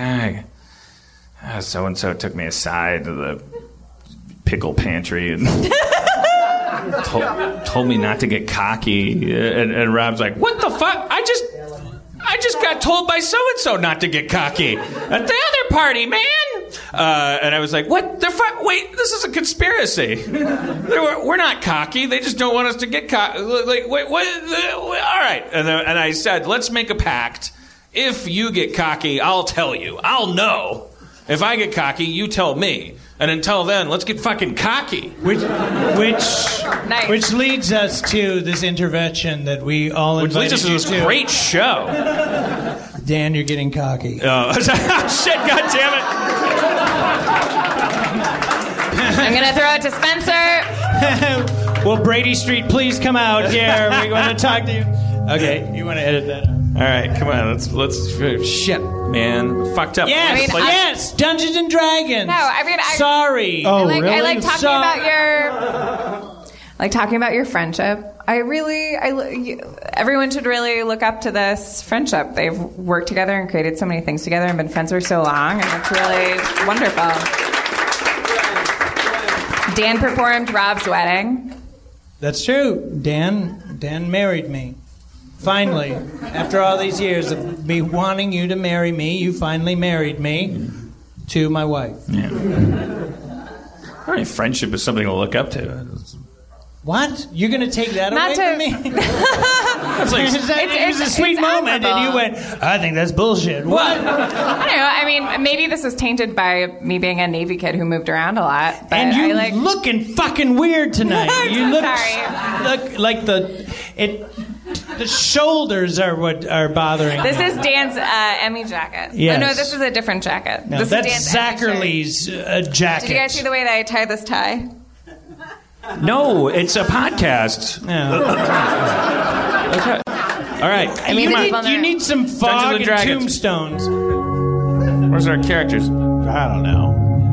ah, so and so took me aside to the pickle pantry and told, told me not to get cocky. And, and Rob's like, what the fuck? I just I just got told by so and so not to get cocky at the other party, man. Uh, and I was like, what the fuck? Wait, this is a conspiracy. They were- We're not cocky. They just don't want us to get cocky. Like, wait, what? All right. And, then, and I said, let's make a pact. If you get cocky, I'll tell you. I'll know. If I get cocky, you tell me. And until then, let's get fucking cocky. Which, which, Nice. which leads us to this intervention that we all Which leads invited us to you this to. great show. Dan, you're getting cocky. Oh, shit, God damn it. I'm going to throw it to Spencer. Will Brady Street please come out here? We want to talk to you. Okay, you want to edit that? All right, come on. Let's let's shit, man. Fucked up. Yes, I mean, I- yes. Dungeons and Dragons. No, I mean, I, Sorry. Oh, I like, really? I like talking So- about your, I like talking about your friendship. I really, I, you- everyone should really look up to this friendship. They've worked together and created so many things together and been friends for so long, and it's really wonderful. Dan performed Rob's wedding. That's true. Dan, Dan married me. Finally, after all these years of me wanting you to marry me, you finally married me to my wife. Yeah. All right, friendship is something to look up to. What? You're going to take that Not away to- from me? That's like, Is that- It's- it was a it's- sweet it's moment, and you admirable. went, I think that's bullshit. What? I don't know. I mean, maybe this was tainted by me being a Navy kid who moved around a lot. But And you I like. looking fucking weird tonight. I'm You so look sorry. look like the it. The shoulders are what are bothering This me. is Dan's uh, Emmy jacket. Yes. Oh, no, this is a different jacket. No, this that's is Dan's Emmy shirt. Zachari's uh, jacket. Did you guys see the way that I tied this tie? no, it's a podcast. No. Okay. All right. I mean, you, the need, people you there- need some Dungeons fog and and Dragons. tombstones. Where's our characters? I don't know.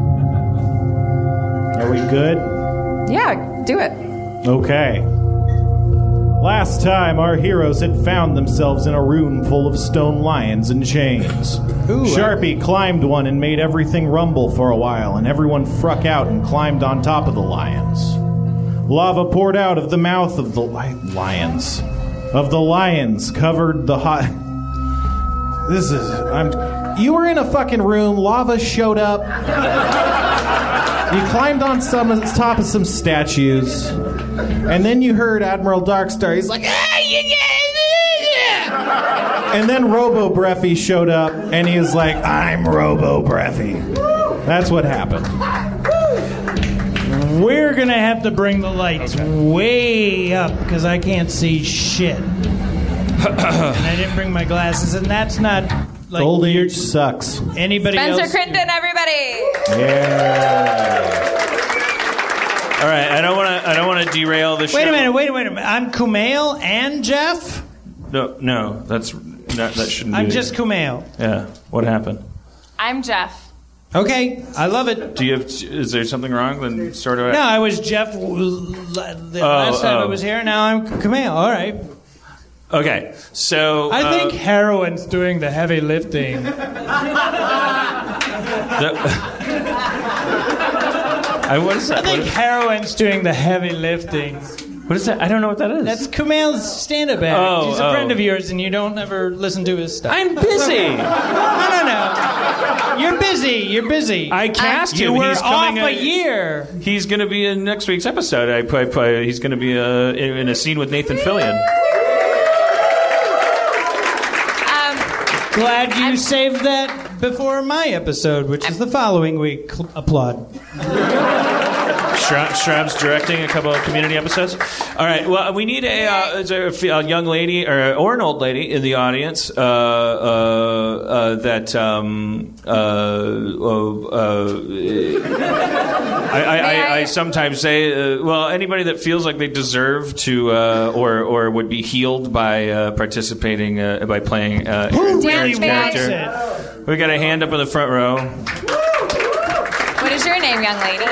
Are we good? Yeah, do it. Okay. Last time, our heroes had found themselves in a room full of stone lions and chains. Ooh, Sharpie climbed one and made everything rumble for a while, and everyone fruck out and climbed on top of the lions. Lava poured out of the mouth of the li- lions. Of the lions, covered the hot... This is... I'm... You were in a fucking room, lava showed up. You climbed on some top of some statues. And then you heard Admiral Darkstar. He's like, ah, yeah, yeah, yeah. And then Robo Breffy showed up, and he was like, I'm Robo Breffy. That's what happened. We're gonna have to bring the lights way up because I can't see shit. And I didn't bring my glasses, and that's not like Old age sucks. anybody Spencer else. Crittenden, everybody. Yeah. All right. I don't want to. I don't want to derail the show. Wait a minute, wait a minute. I'm Kumail and Jeff? No, no. That's not, that shouldn't. I'm be just Kumail. Yeah. What happened? I'm Jeff. Okay, I love it. Do you have? Is there something wrong? Then sort of. No, I was Jeff the last time I oh. was here. Now I'm Kumail. All right. Okay. So I uh, think heroin's doing the heavy lifting. the- I what is I that? think What is, heroin's doing the heavy lifting. what is that? I don't know what that is. That's Kumail's stand-up act. Oh, He's a oh. friend of yours, and you don't ever listen to his stuff. I'm busy. No, no, no. You're busy. You're busy. I cast you him. were He's off coming a year. He's going to be in next week's episode. I play. play he's going to be uh, in, in a scene with Nathan Fillion. Um, Glad you saved that before my episode, which is the following week. Cl- applaud. Shra- Shrab's directing a couple of community episodes. All right. Well, we need a, uh, is there a, f- a young lady or, or an old lady in the audience uh, uh, uh, that um, uh, uh, uh, I, I, I, I sometimes say, uh, well, anybody that feels like they deserve to uh, or or would be healed by uh, participating uh, by playing uh, Aaron's really wants character. We got a hand up in the front row. what is your name, young lady?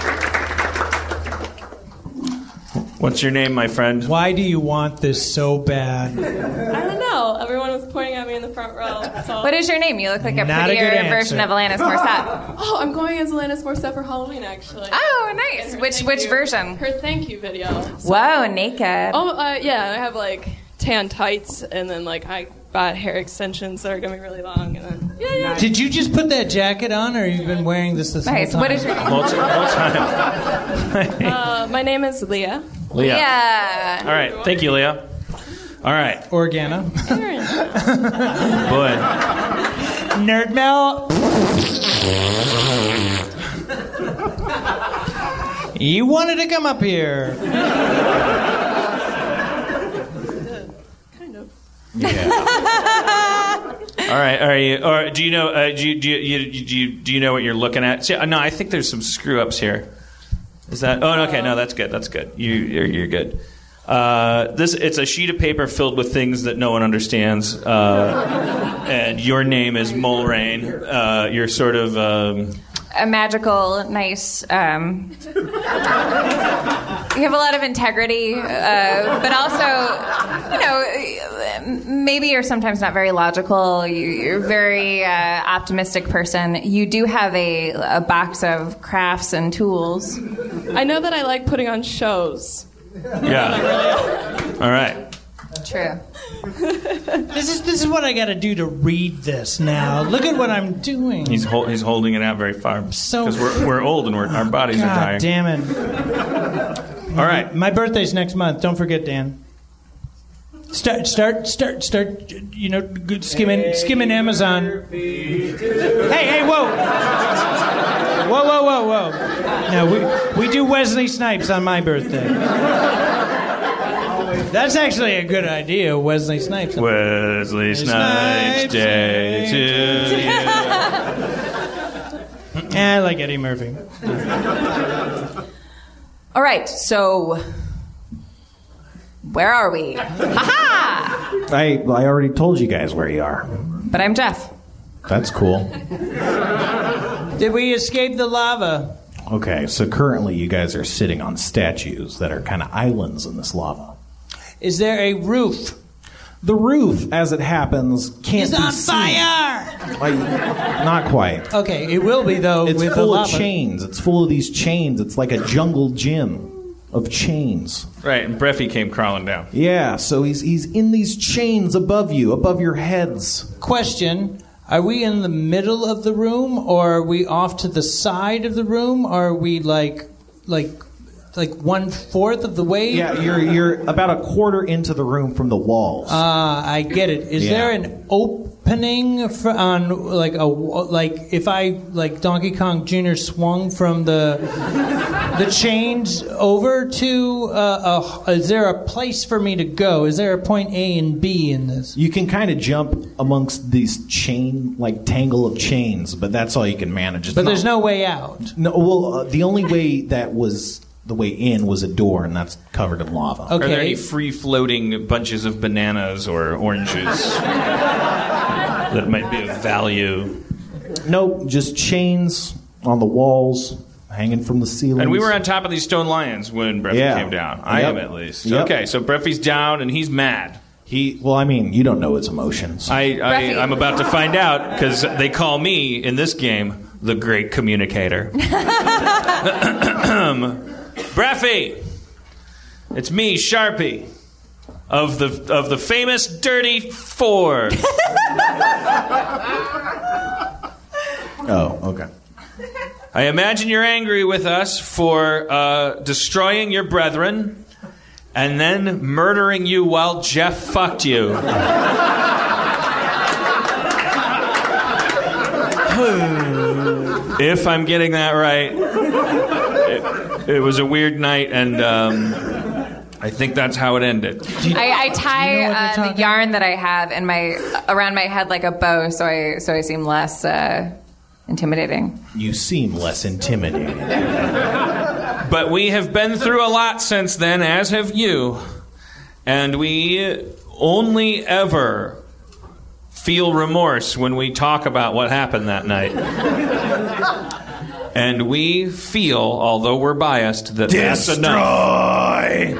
What's your name, my friend? Why do you want this so bad? I don't know. Everyone was pointing at me in the front row. So. What is your name? You look like a Not a good prettier answer. version of Alanis Morissette. Oh, I'm going as Alanis Morissette for Halloween, actually. Oh, nice. Her Which thank which you- version? Her thank you video. Whoa, naked. Oh, uh, yeah. I have like tan tights, and then like I bought hair extensions that are gonna be really long, and then yeah, yeah. Did you just put that jacket on, or you've been wearing this this Nice. whole time? What is your name? Multi- multi- Uh, my name is Leah. Leah. Yeah. All right. Thank you, Leah. All right. Organa. Boy. Nerd Mel. You wanted to come up here. Kind of. All right. Are you? Or do you know? Uh, do you do you, you do you do you know what you're looking at? See, uh, no, I think there's some screw ups here. Is that? Oh, okay. No, that's good. That's good. You, you're, you're good. Uh, this it's a sheet of paper filled with things that no one understands, uh, and your name is Mulrain. Uh, you're sort of um, a magical, nice. Um, you have a lot of integrity, uh, but also, you know, maybe you're sometimes not very logical. You, you're a very uh, optimistic person. You do have a, a box of crafts and tools. I know that I like putting on shows. Yeah. All right. True. This is this is what I got to do to read this now. Look at what I'm doing. He's hol- he's holding it out very far. So because we're we're old and we're, our bodies God are dying. Damn it! All right. My birthday's next month. Don't forget, Dan. Start start start start. You know, good skimming skimming Amazon. Hey hey whoa. Whoa, whoa, whoa, whoa. No, we, we do Wesley Snipes on my birthday. That's actually a good idea, Wesley Snipes. Wesley Snipes, Snipes Day to you. I like Eddie Murphy. All right, so where are we? Ha-ha! I I already told you guys where you are. But I'm Jeff. That's cool. Did we escape the lava? Okay, so currently you guys are sitting on statues that are kind of islands in this lava. Is there a roof? The roof, as it happens, can't It's be on seen. fire! Like, not quite. Okay, it will be, though, It's with the full of lava. chains. It's full of these chains. It's like a jungle gym of chains. Right, and Breffy came crawling down. Yeah, so he's he's in these chains above you, above your heads. Question. Are we in the middle of the room, or are we off to the side of the room? Or are we like, like, like one fourth of the way? Yeah, you're you're about a quarter into the room from the walls. Ah, I get it. Is Yeah. there an opening for, on like a like if I like Donkey Kong Junior swung from the the chains over to uh, a, is there a place for me to go? Is there a point A and B in this? You can kind of jump amongst these chain, like tangle of chains, but that's all you can manage. It's But not- there's no way out. No, well, uh, the only way that was the way in was a door, and that's covered in lava. Are there any free-floating bunches of bananas or oranges that might be of value? Nope, just chains on the walls, hanging from the ceiling. And we were on top of these stone lions when Breffy Yeah. came down. I Yep. am at least. Yep. Okay, so Breffy's down and he's mad. He, well, I mean, you don't know his emotions. I, I, Breffy. I'm about to find out because they call me in this game the Great Communicator. Breffy, it's me, Sharpie, of the of the famous Dirty Four. Oh, okay. I imagine you're angry with us for uh, destroying your brethren and then murdering you while Jeff fucked you. If I'm getting that right, it, it was a weird night, and um, I think that's how it ended. I, I tie Do you know what they're uh, talking the yarn that I have in my around my head like a bow, so I so I seem less uh, intimidating. You seem less intimidating. But we have been through a lot since then, as have you, and we only ever feel remorse when we talk about what happened that night. And we feel, although we're biased, that that's enough.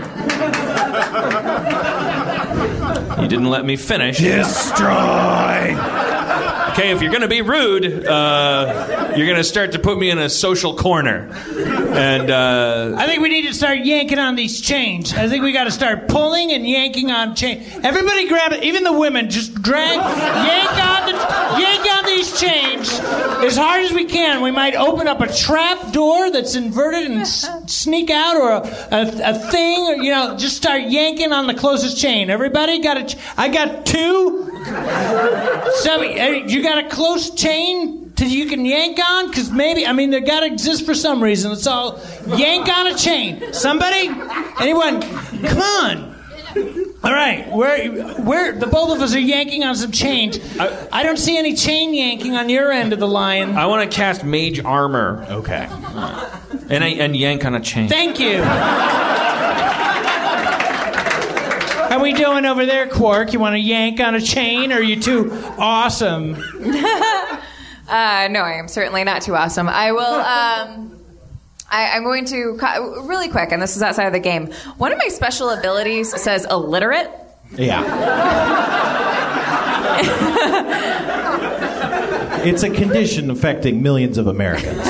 You didn't let me finish. Destroy! Okay, if you're going to be rude, uh, you're going to start to put me in a social corner. And uh, I think we need to start yanking on these chains. I think we got to start pulling and yanking on chain. Everybody grab it, even the women. Just drag, yank on the, yank on these chains as hard as we can. We might open up a trap door that's inverted and s- sneak out, or a, a, a thing. Or, you know, just start yanking on the closest chain. Everybody got a. Ch- I got two. So you got a close chain to you can yank on? Because maybe, I mean, they got to exist for some reason. It's all yank on a chain. Somebody? Anyone? Come on. All right, we're, we're, the both of us are yanking on some chains. I, I don't see any chain yanking on your end of the line. I want to cast Mage Armor. Okay. And, I, and yank on a chain. Thank you. How we doing over there, Quark? You want to yank on a chain, or are you too awesome? uh, no, I am certainly not too awesome. I will. Um, I, I'm going to really quick, and this is outside of the game. One of my special abilities says illiterate. Yeah. It's a condition affecting millions of Americans.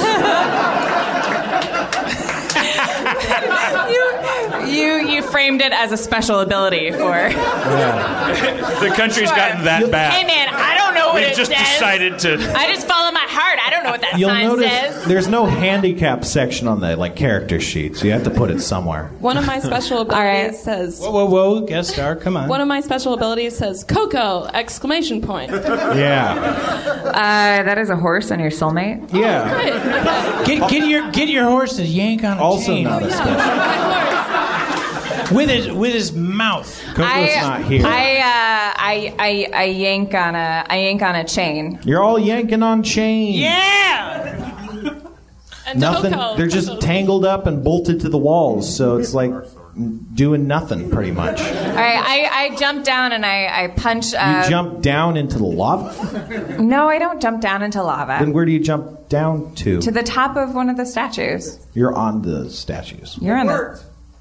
You you framed it as a special ability for. Yeah. The country's Sure. gotten that bad. Hey man, I don't know what We've it just says. decided to. I just follow my heart. I don't know what that You'll sign notice says. there's no handicap section on the like character sheet, so you have to put it somewhere. One of my special abilities says. Whoa, whoa, whoa! Guest star, come on. One of my special abilities says Coco! Exclamation point. Yeah. Uh, that is a horse and your soulmate. Yeah. Get, get your get your horse to yank on a Also chain. not a special. With his with his mouth. Coco's I, not here. I, uh, I I I yank on a I yank on a chain. You're all yanking on chains. Yeah. And Nothing. Coco. They're just tangled up and bolted to the walls, so it's like doing nothing pretty much. All right, I, I jump down and I I punch. Uh, You jump down into the lava? No, I don't jump down into lava. Then where do you jump down to? To the top of one of the statues. You're on the statues. You're on the.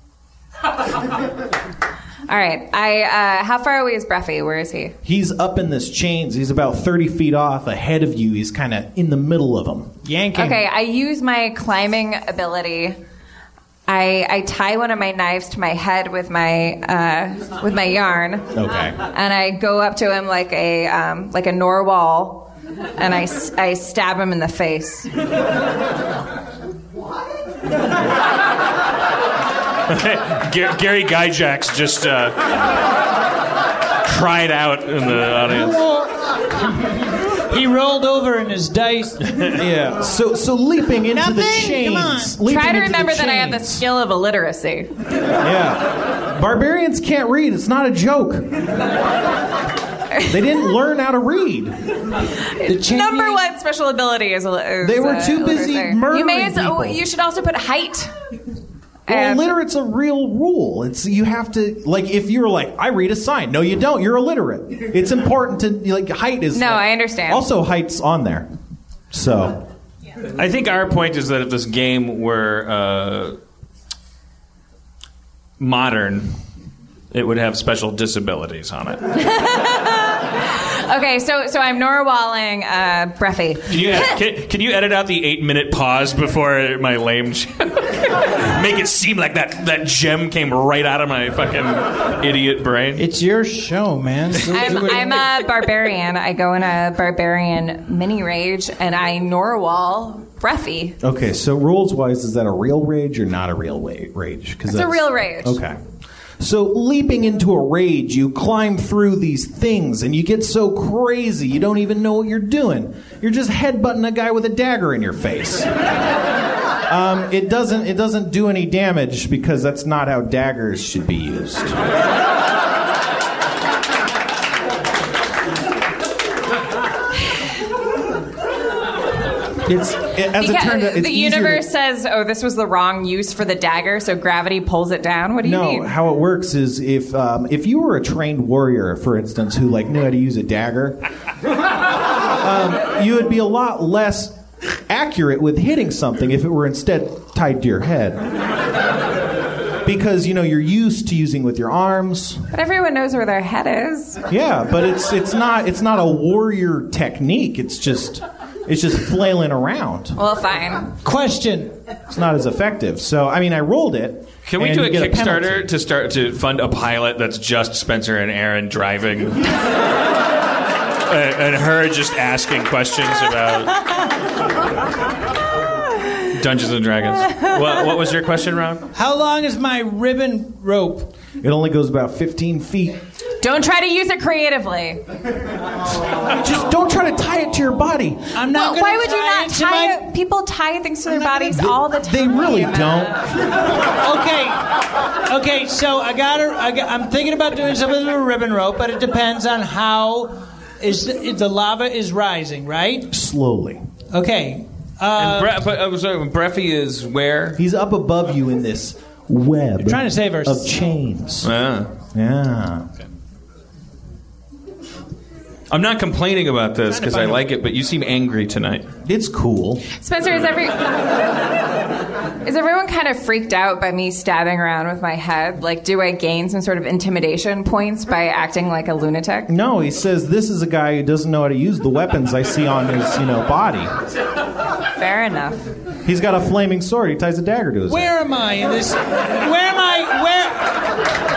All right. I. Uh, how far away is Breffy? Where is he? He's up in this chains. He's about thirty feet off ahead of you. He's kind of in the middle of them. Yanking. Okay. I use my climbing ability. I I tie one of my knives to my head with my uh, with my yarn. Okay. And I go up to him like a um, like a narwhal, and I s- I stab him in the face. Gar- Gary Gyjax just uh, cried out in the audience. He rolled over in his dice. Yeah. So so leaping into Nothing. the chains. Come on. leaping Try to into the remember that I have the chains. skill of illiteracy. Yeah. Barbarians can't read. It's not a joke. They didn't learn how to read. Number one special ability is, is They were uh, too busy illiteracy. murdering You may as, oh, people. you should also put height. Well, Um, illiterate's a real rule. It's you have to like if you're like I read a sign. No, you don't. You're illiterate. It's important to like height is. No, like- I understand. Also, height's on there. So I think our point is that if this game were uh, modern, it would have special disabilities on it. Okay, so so I'm narwhaling uh, Breffy. Can you, ed- can, can you edit out the eight minute pause before my lame joke? Make it seem like that, that gem came right out of my fucking idiot brain. It's your show, man. So I'm, do it. I'm a barbarian. I go in a barbarian mini rage, and I narwhal Breffy. okay, so rules wise, is that a real rage or not a real wa- rage? It's a real rage. Okay. So leaping into a rage, you climb through these things, and you get so crazy you don't even know what you're doing. You're just headbutting a guy with a dagger in your face. Um, it doesn't. It doesn't do any damage because that's not how daggers should be used. It's it, as it Because turned out, it's the easier to- universe says, "Oh, this was the wrong use for the dagger," so gravity pulls it down. What do you no, mean? how it works is if um, if you were a trained warrior, for instance, who like knew how to use a dagger, um, you would be a lot less accurate with hitting something if it were instead tied to your head. Because you know you're used to using with your arms. But everyone knows where their head is. Yeah, but it's it's not it's not a warrior technique. It's just it's just flailing around. Well, fine. Question. It's not as effective. So I mean, I rolled it. Can we and do a you get Kickstarter penalty. to start to fund a pilot that's just Spencer and Aaron driving, and, and her just asking questions about Dungeons and Dragons? What, what was your question, Ron? How long is my ribbon rope? It only goes about fifteen feet. Don't try to use it creatively. Just don't try to tie it to your body. I'm not. Well, gonna why would you tie not it to tie my- it? People tie things to their I'm not bodies gonna- all the time. They really don't. Okay, okay. So I got to I got, I'm thinking about doing something with a ribbon rope, but it depends on how is the, if the lava is rising, right? Slowly. Okay. and Bre- but, uh, sorry, Breffy is where? He's up above you in this web. Trying to save her of chains. Ah. Yeah. Okay. I'm not complaining about this because I like it, but you seem angry tonight. It's cool. Spencer, is every is everyone kind of freaked out by me stabbing around with my head? Like, do I gain some sort of intimidation points by acting like a lunatic? No, he says this is a guy who doesn't know how to use the weapons I see on his, you know, body. Fair enough. He's got a flaming sword. He ties a dagger to his Where head. am I in this? Where am I? Where?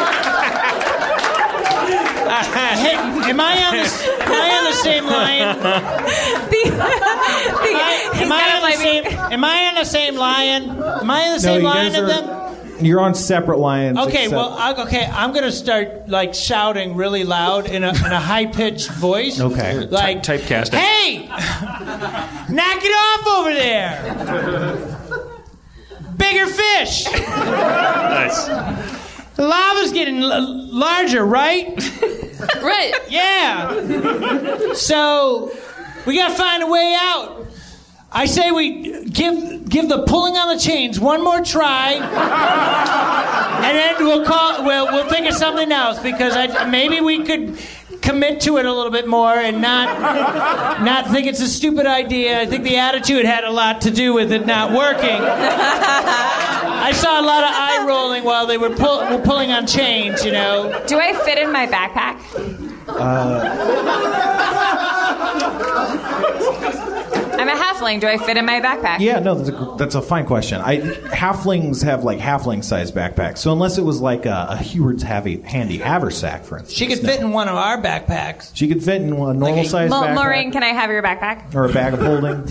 Uh, hey, am I on the? Am I on the same line? the, the, I, am, I on the same, am I on the same line? Am I on the same you line guys of are- them? You're on separate lines. Okay, except- well, I, okay, I'm gonna start like shouting really loud in a in a high pitched voice. Okay. Like Ty- typecasting. Hey, knock it off over there. Bigger fish. Nice. The lava's getting l- larger, right? Right. Yeah. So we gotta find a way out. I say we give give the pulling on the chains one more try, and then we'll call. We'll we'll think of something else because I, maybe we could commit to it a little bit more and not not think it's a stupid idea. I think the attitude had a lot to do with it not working. I saw a lot of eye rolling while they were, pull, were pulling on chains. You know. Do I fit in my backpack? I'm a halfling. Do I fit in my backpack? Yeah, no, that's a, that's a fine question. I halflings have like halfling-sized backpacks, so unless it was like a, a Heward's heavy, handy haversack, for instance, She could fit in one of our backpacks. she could fit in a normal-sized Ma- backpack Maureen, can I have your backpack? or a bag of holding.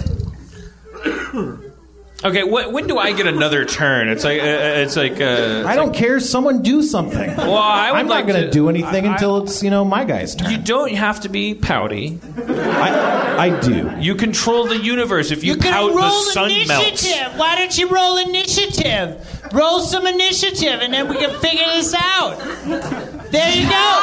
Okay, wh- when do I get another turn? It's like uh, it's like. Uh, I don't care. Someone do something. Well, I would I'm like not going to to- do anything I- until it's you know my guy's turn. You don't have to be pouty. I, I do. You control the universe. If you, You could pout, roll the sun initiative. melts. Why don't you roll initiative? Roll some initiative, and then we can figure this out. There you go.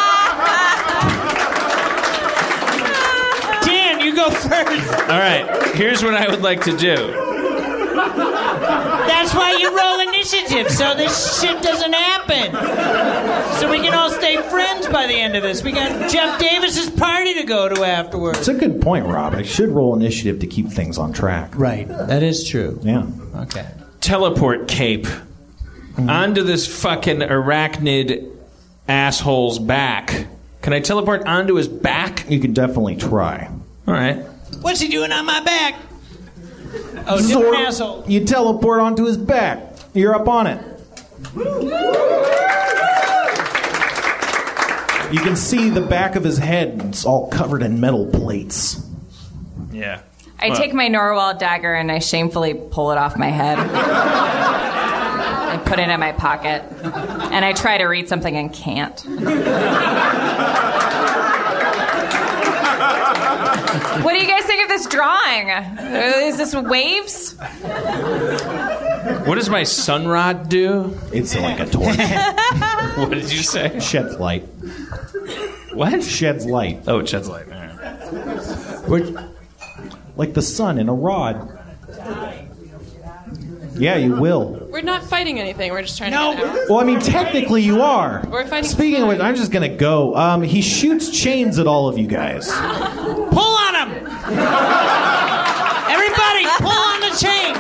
Dan, you go first. All right, here's what I would like to do. That's why you roll initiative, so this shit doesn't happen. So we can all stay friends by the end of this. We got Jeff Davis's party to go to afterwards. It's a good point, Rob. I should roll initiative to keep things on track. Right. That is true. Yeah. Okay. Teleport cape onto this fucking arachnid asshole's back. Can I teleport onto his back? You could definitely try. All right. What's he doing on my back? Oh, different Zor- asshole. You teleport onto his back. You're up on it. You can see the back of his head. It's all covered in metal plates. Yeah. I Well, take my Norwal dagger and I shamefully pull it off my head. I put it in my pocket. And I try to read something and can't. What do you guys think of this drawing? Is this waves? What does my sunrod do? It's like a torch. What did you say? Sheds light. What? Sheds light. Oh, it sheds light. All right. Which, like the sun in a rod. Yeah, you will. We're not fighting anything. We're just trying No. to get out. Well, I mean, technically you are. We're fighting Speaking of fire. which, I'm just going to go. Um, he shoots chains at all of you guys. Pull on him! Everybody, pull on the chain!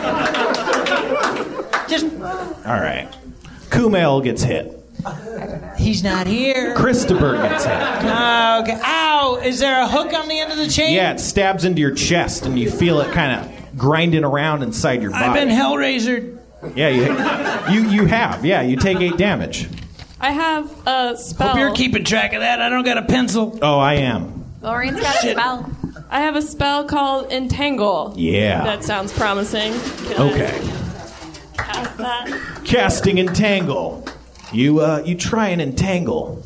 Just, All right. Kumail gets hit. he's not here. Christopher gets hit. Oh, okay. Ow! Is there a hook on the end of the chain? Yeah, it stabs into your chest, and you feel it kind of grinding around inside your body. I've been Hellraisered. Yeah, you, you you have. Yeah, you take eight damage. I have a spell. Hope you're keeping track of that. I don't got a pencil. Oh, I am. Maureen's got a spell. I have a spell called Entangle. Yeah. That sounds promising. Can I Okay. cast that? Casting entangle. You uh, you try and entangle.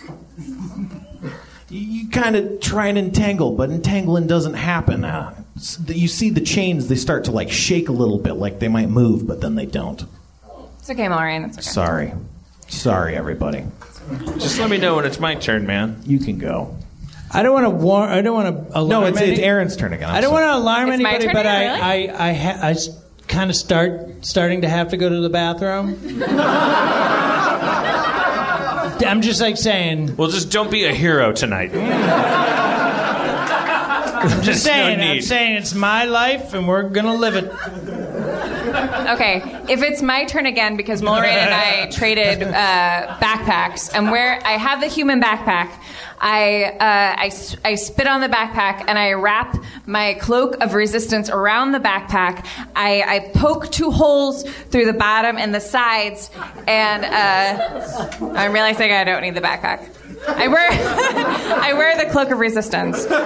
You, you kind of try and entangle, but entangling doesn't happen. Uh, s- you see the chains; they start to like shake a little bit, like they might move, but then they don't. It's okay, Maureen. It's okay. Sorry, sorry, everybody. Just let me know when it's my turn, man. You can go. I don't want to warn. I don't want to alarm. No, it's, any- it's Aaron's turn again. I'm I don't sorry. want to alarm It's my anybody, turn but again, I, I, I, ha- I kind of start starting to have to go to the bathroom. I'm just like saying. Well, just don't be a hero tonight. I'm just saying. no I'm need. saying it's my life, and we're gonna live it. Okay, if it's my turn again, because Mulrain and I traded uh, backpacks, and where I have the human backpack, I, uh, I, s- I spit on the backpack, and I wrap my cloak of resistance around the backpack. I, I poke two holes through the bottom and the sides, and uh, I'm realizing I don't need the backpack. I wear I wear the cloak of resistance. I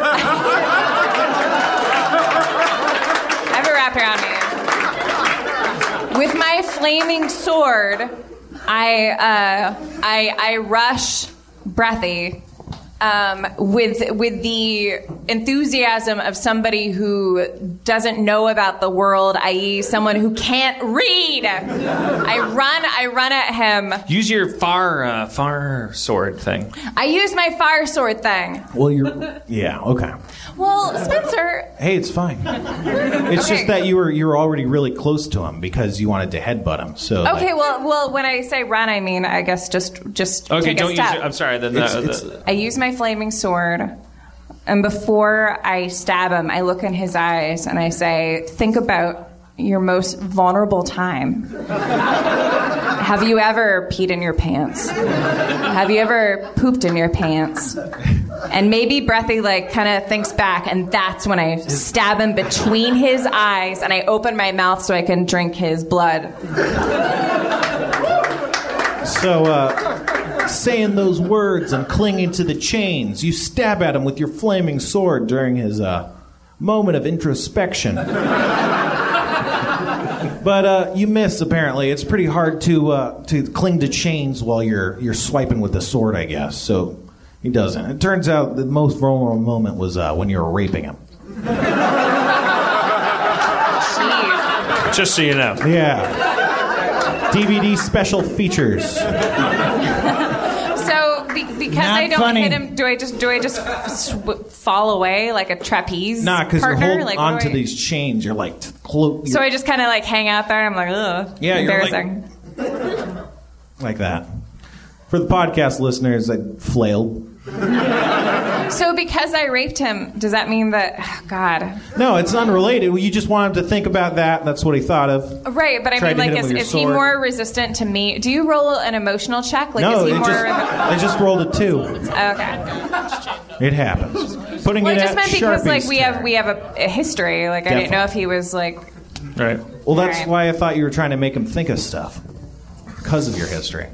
have it wrapped around me. With my flaming sword, I uh, I, I rush Breathy um, with with the enthusiasm of somebody who doesn't know about the world, that is, someone who can't read. I run I run at him. Use your far uh, far sword thing. I use my fire sword thing. Well, you're. Yeah. Okay. Well, Spencer. Hey, it's fine. It's Okay. just that you were you were already really close to him because you wanted to headbutt him. So. Okay, like, well, well, when I say run, I mean I guess just just Okay, take don't a use step. it. I'm sorry. Then the, It's- the- I use my flaming sword, and before I stab him, I look in his eyes and I say, "Think about your most vulnerable time. Have you ever peed in your pants? Have you ever pooped in your pants?" And maybe Breathy like kind of thinks back, and that's when I stab him between his eyes, and I open my mouth so I can drink his blood. So, uh, saying those words and clinging to the chains, you stab at him with your flaming sword during his uh, moment of introspection. But uh, you miss. Apparently, it's pretty hard to uh, to cling to chains while you're you're swiping with the sword, I guess. So he doesn't. It turns out the most vulnerable moment was uh, when you were raping him. Jeez. just so you know. Yeah. D V D special features. So be- because Not I don't funny. hit him, do I just do I just sw- fall away like a trapeze Nah, because you're partner? holding Like, what do onto I- these chains. You're like, t- clo- So I just kind of like hang out there. And I'm like, ugh, Yeah, you're like- embarrassing. like that. For the podcast listeners, I flailed. So because I raped him, does that mean that? God, No, it's unrelated. You just want him to think about that. That's what he thought of. right? But I Tried mean, to hit like, him is, with your is he sword. more resistant to me? Do you roll an emotional check? Like, no, is he it more? just, I just rolled a two. Okay. It happens. Putting Well, I it just at meant because like Sharpie's we have turn. we have a, a history. Like I didn't know if he was like. Right. Well, that's Alright. why I thought you were trying to make him think of stuff because of your history.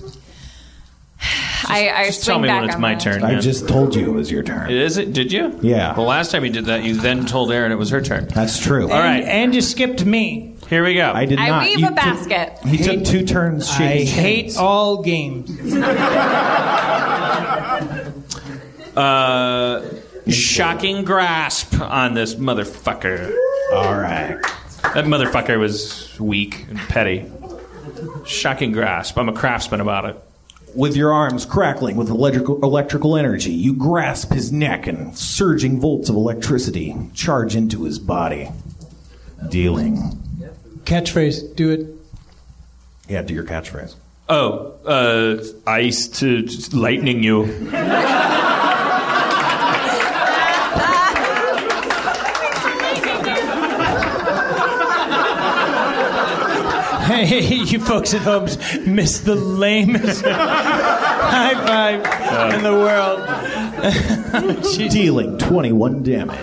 I, I Just swing tell me back when it's on my that. turn. I man. just told you it was your turn. Is it? Did you? Yeah. The last time you did that, you then told Erin it was her turn. That's true. All right. And, and you skipped me. Here we go. I did I not. weave You a took- basket. he took two turns I shaking hate chains. all games. Uh, shocking grasp on this motherfucker. All right. That motherfucker was weak and petty. Shocking grasp. I'm a craftsman about it. With your arms crackling with electrical, electrical energy, you grasp his neck and surging volts of electricity charge into his body, dealing. Catchphrase, do it. Yeah, do your catchphrase. Oh, uh, ice to just lightning you. Hey, you folks at home missed the lamest high five in the world. Jeez. Dealing twenty-one damage.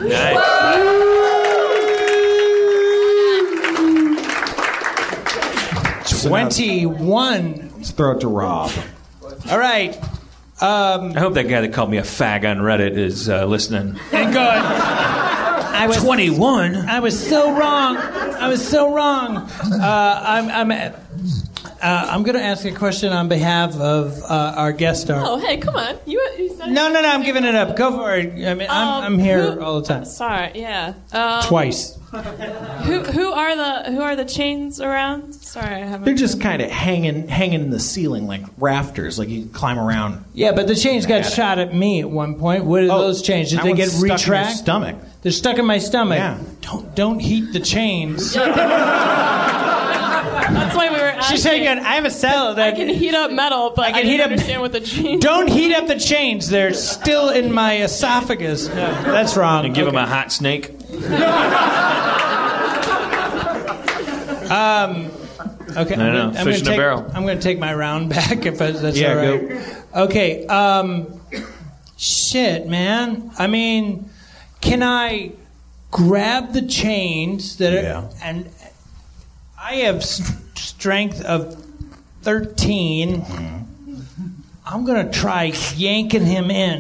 twenty-one. Let's throw it to Rob. All right. Um, I hope that guy that called me a fag on Reddit is uh, listening. and good. I was twenty-one? I was so wrong. I was so wrong. Uh, I'm, I'm Uh, I'm going to ask a question on behalf of uh, our guest star. Oh, hey, come on. You, you said No, no, no, I'm giving it up. Go for it. I mean, I'm, Um, I'm here who- all the time. Sorry, yeah. Um, Twice. Who who are the who are the chains around? Sorry, I haven't. They're just kind of hanging hanging in the ceiling like rafters, like you can climb around. Yeah, but the chains got shot at me at one point. What are Oh, those chains? Did that they one's get stuck in your retract? stomach. They're stuck in my stomach. Yeah. Don't don't heat the chains. That's why we were asking. She's saying, "I have a cell that I can heat up metal, but I, can didn't heat up- understand what the chains. Don't heat up the chains. They're still in my esophagus." No, that's wrong. And give Okay. him a hot snake. Um, okay. I I'm know, gonna- I'm fish gonna in a take, barrel. I'm going to take my round back if that's Yeah, all right. Okay. Um, shit, man. I mean, can I grab the chains that Yeah. are, and I have s- strength of thirteen. I'm going to try yanking him in.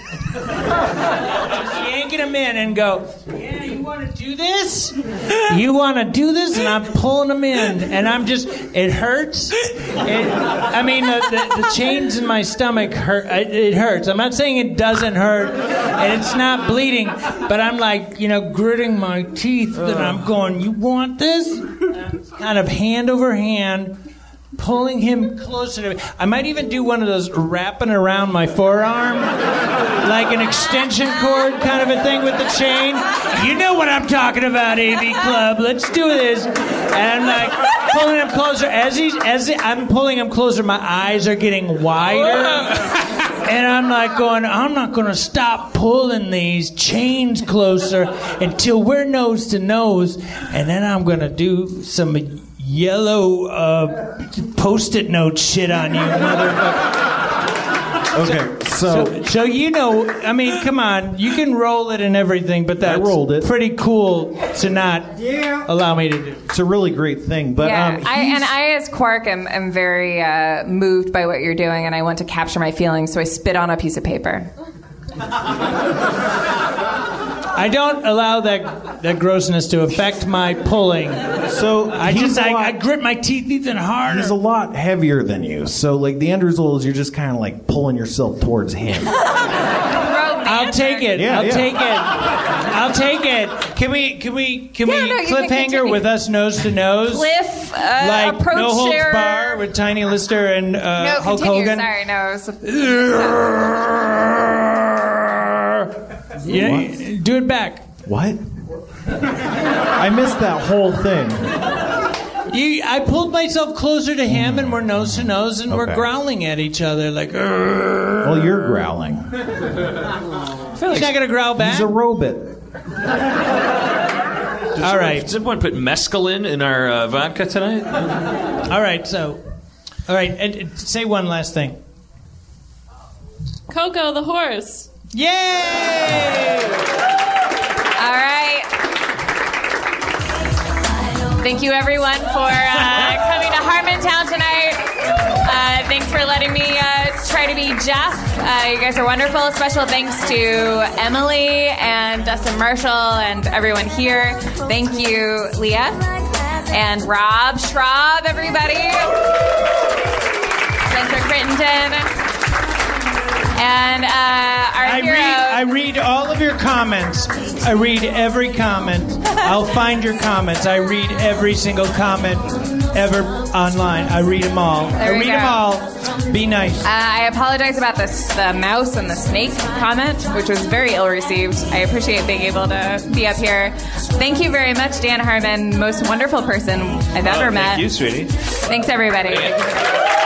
yanking him in and go, yeah, you want to do this? You want to do this? And I'm pulling him in. And I'm just, it hurts. It, I mean, the, the, the chains in my stomach hurt. It, it hurts. I'm not saying it doesn't hurt. And it's not bleeding. But I'm like, you know, gritting my teeth. And I'm going, you want this? And kind of hand over hand. Pulling him closer to me. I might even do one of those wrapping around my forearm, like an extension cord kind of a thing with the chain. You know what I'm talking about, A V Club. Let's do this. And I'm like pulling him closer. As he's as he, I'm pulling him closer, my eyes are getting wider. And I'm like going, I'm not going to stop pulling these chains closer until we're nose to nose. And then I'm going to do some yellow uh, post-it note shit on you, motherfucker. Okay, so, so so you know, I mean, come on, you can roll it and everything, but that's I rolled it. pretty cool to not allow me to do. It's a really great thing, but yeah, um, I, he's- and I, as Quark, am, am very uh, moved by what you're doing, and I want to capture my feelings, so I spit on a piece of paper. I don't allow that that grossness to affect my pulling. So I he's just a I, lot- I grit my teeth even harder. He's a lot heavier than you, so like the end result is you're just kind of like pulling yourself towards him. I'll take it. Yeah, I'll yeah. take it. I'll take it. Can we? Can we? Can Yeah, we no, you can cliffhanger continue. with us nose to nose? Cliff, uh, like approach No Holds your- Bar with Tiny Lister and uh, No, Hulk continue. Hogan. Sorry, no. It was Yeah, do it back. What? I missed that whole thing. You, I pulled myself closer to him, and we're nose to nose, and we're Okay. growling at each other like. "Urgh." Well, you're growling. He's not gonna growl back. He's a robot. All right. Does everyone put mescaline in our uh, vodka tonight? All right. So, all right. And, and say one last thing. Coco the horse. Yay! All right. Thank you, everyone, for uh, coming to Harmontown tonight. Uh, thanks for letting me uh, try to be Jeff. Uh, you guys are wonderful. Special thanks to Emily and Dustin Marshall and everyone here. Thank you, Leah. And Rob Schraub, everybody. Spencer Crittenden. And uh, our I hero. read, I read all of your comments. I read every comment. I'll find your comments. I read every single comment ever online. I read them all. There I we read go. them all. Be nice. Uh, I apologize about this, the mouse and the snake comment, which was very ill received. I appreciate being able to be up here. Thank you very much, Dan Harmon, most wonderful person I've ever Oh, met. thank you, sweetie. Thanks, everybody.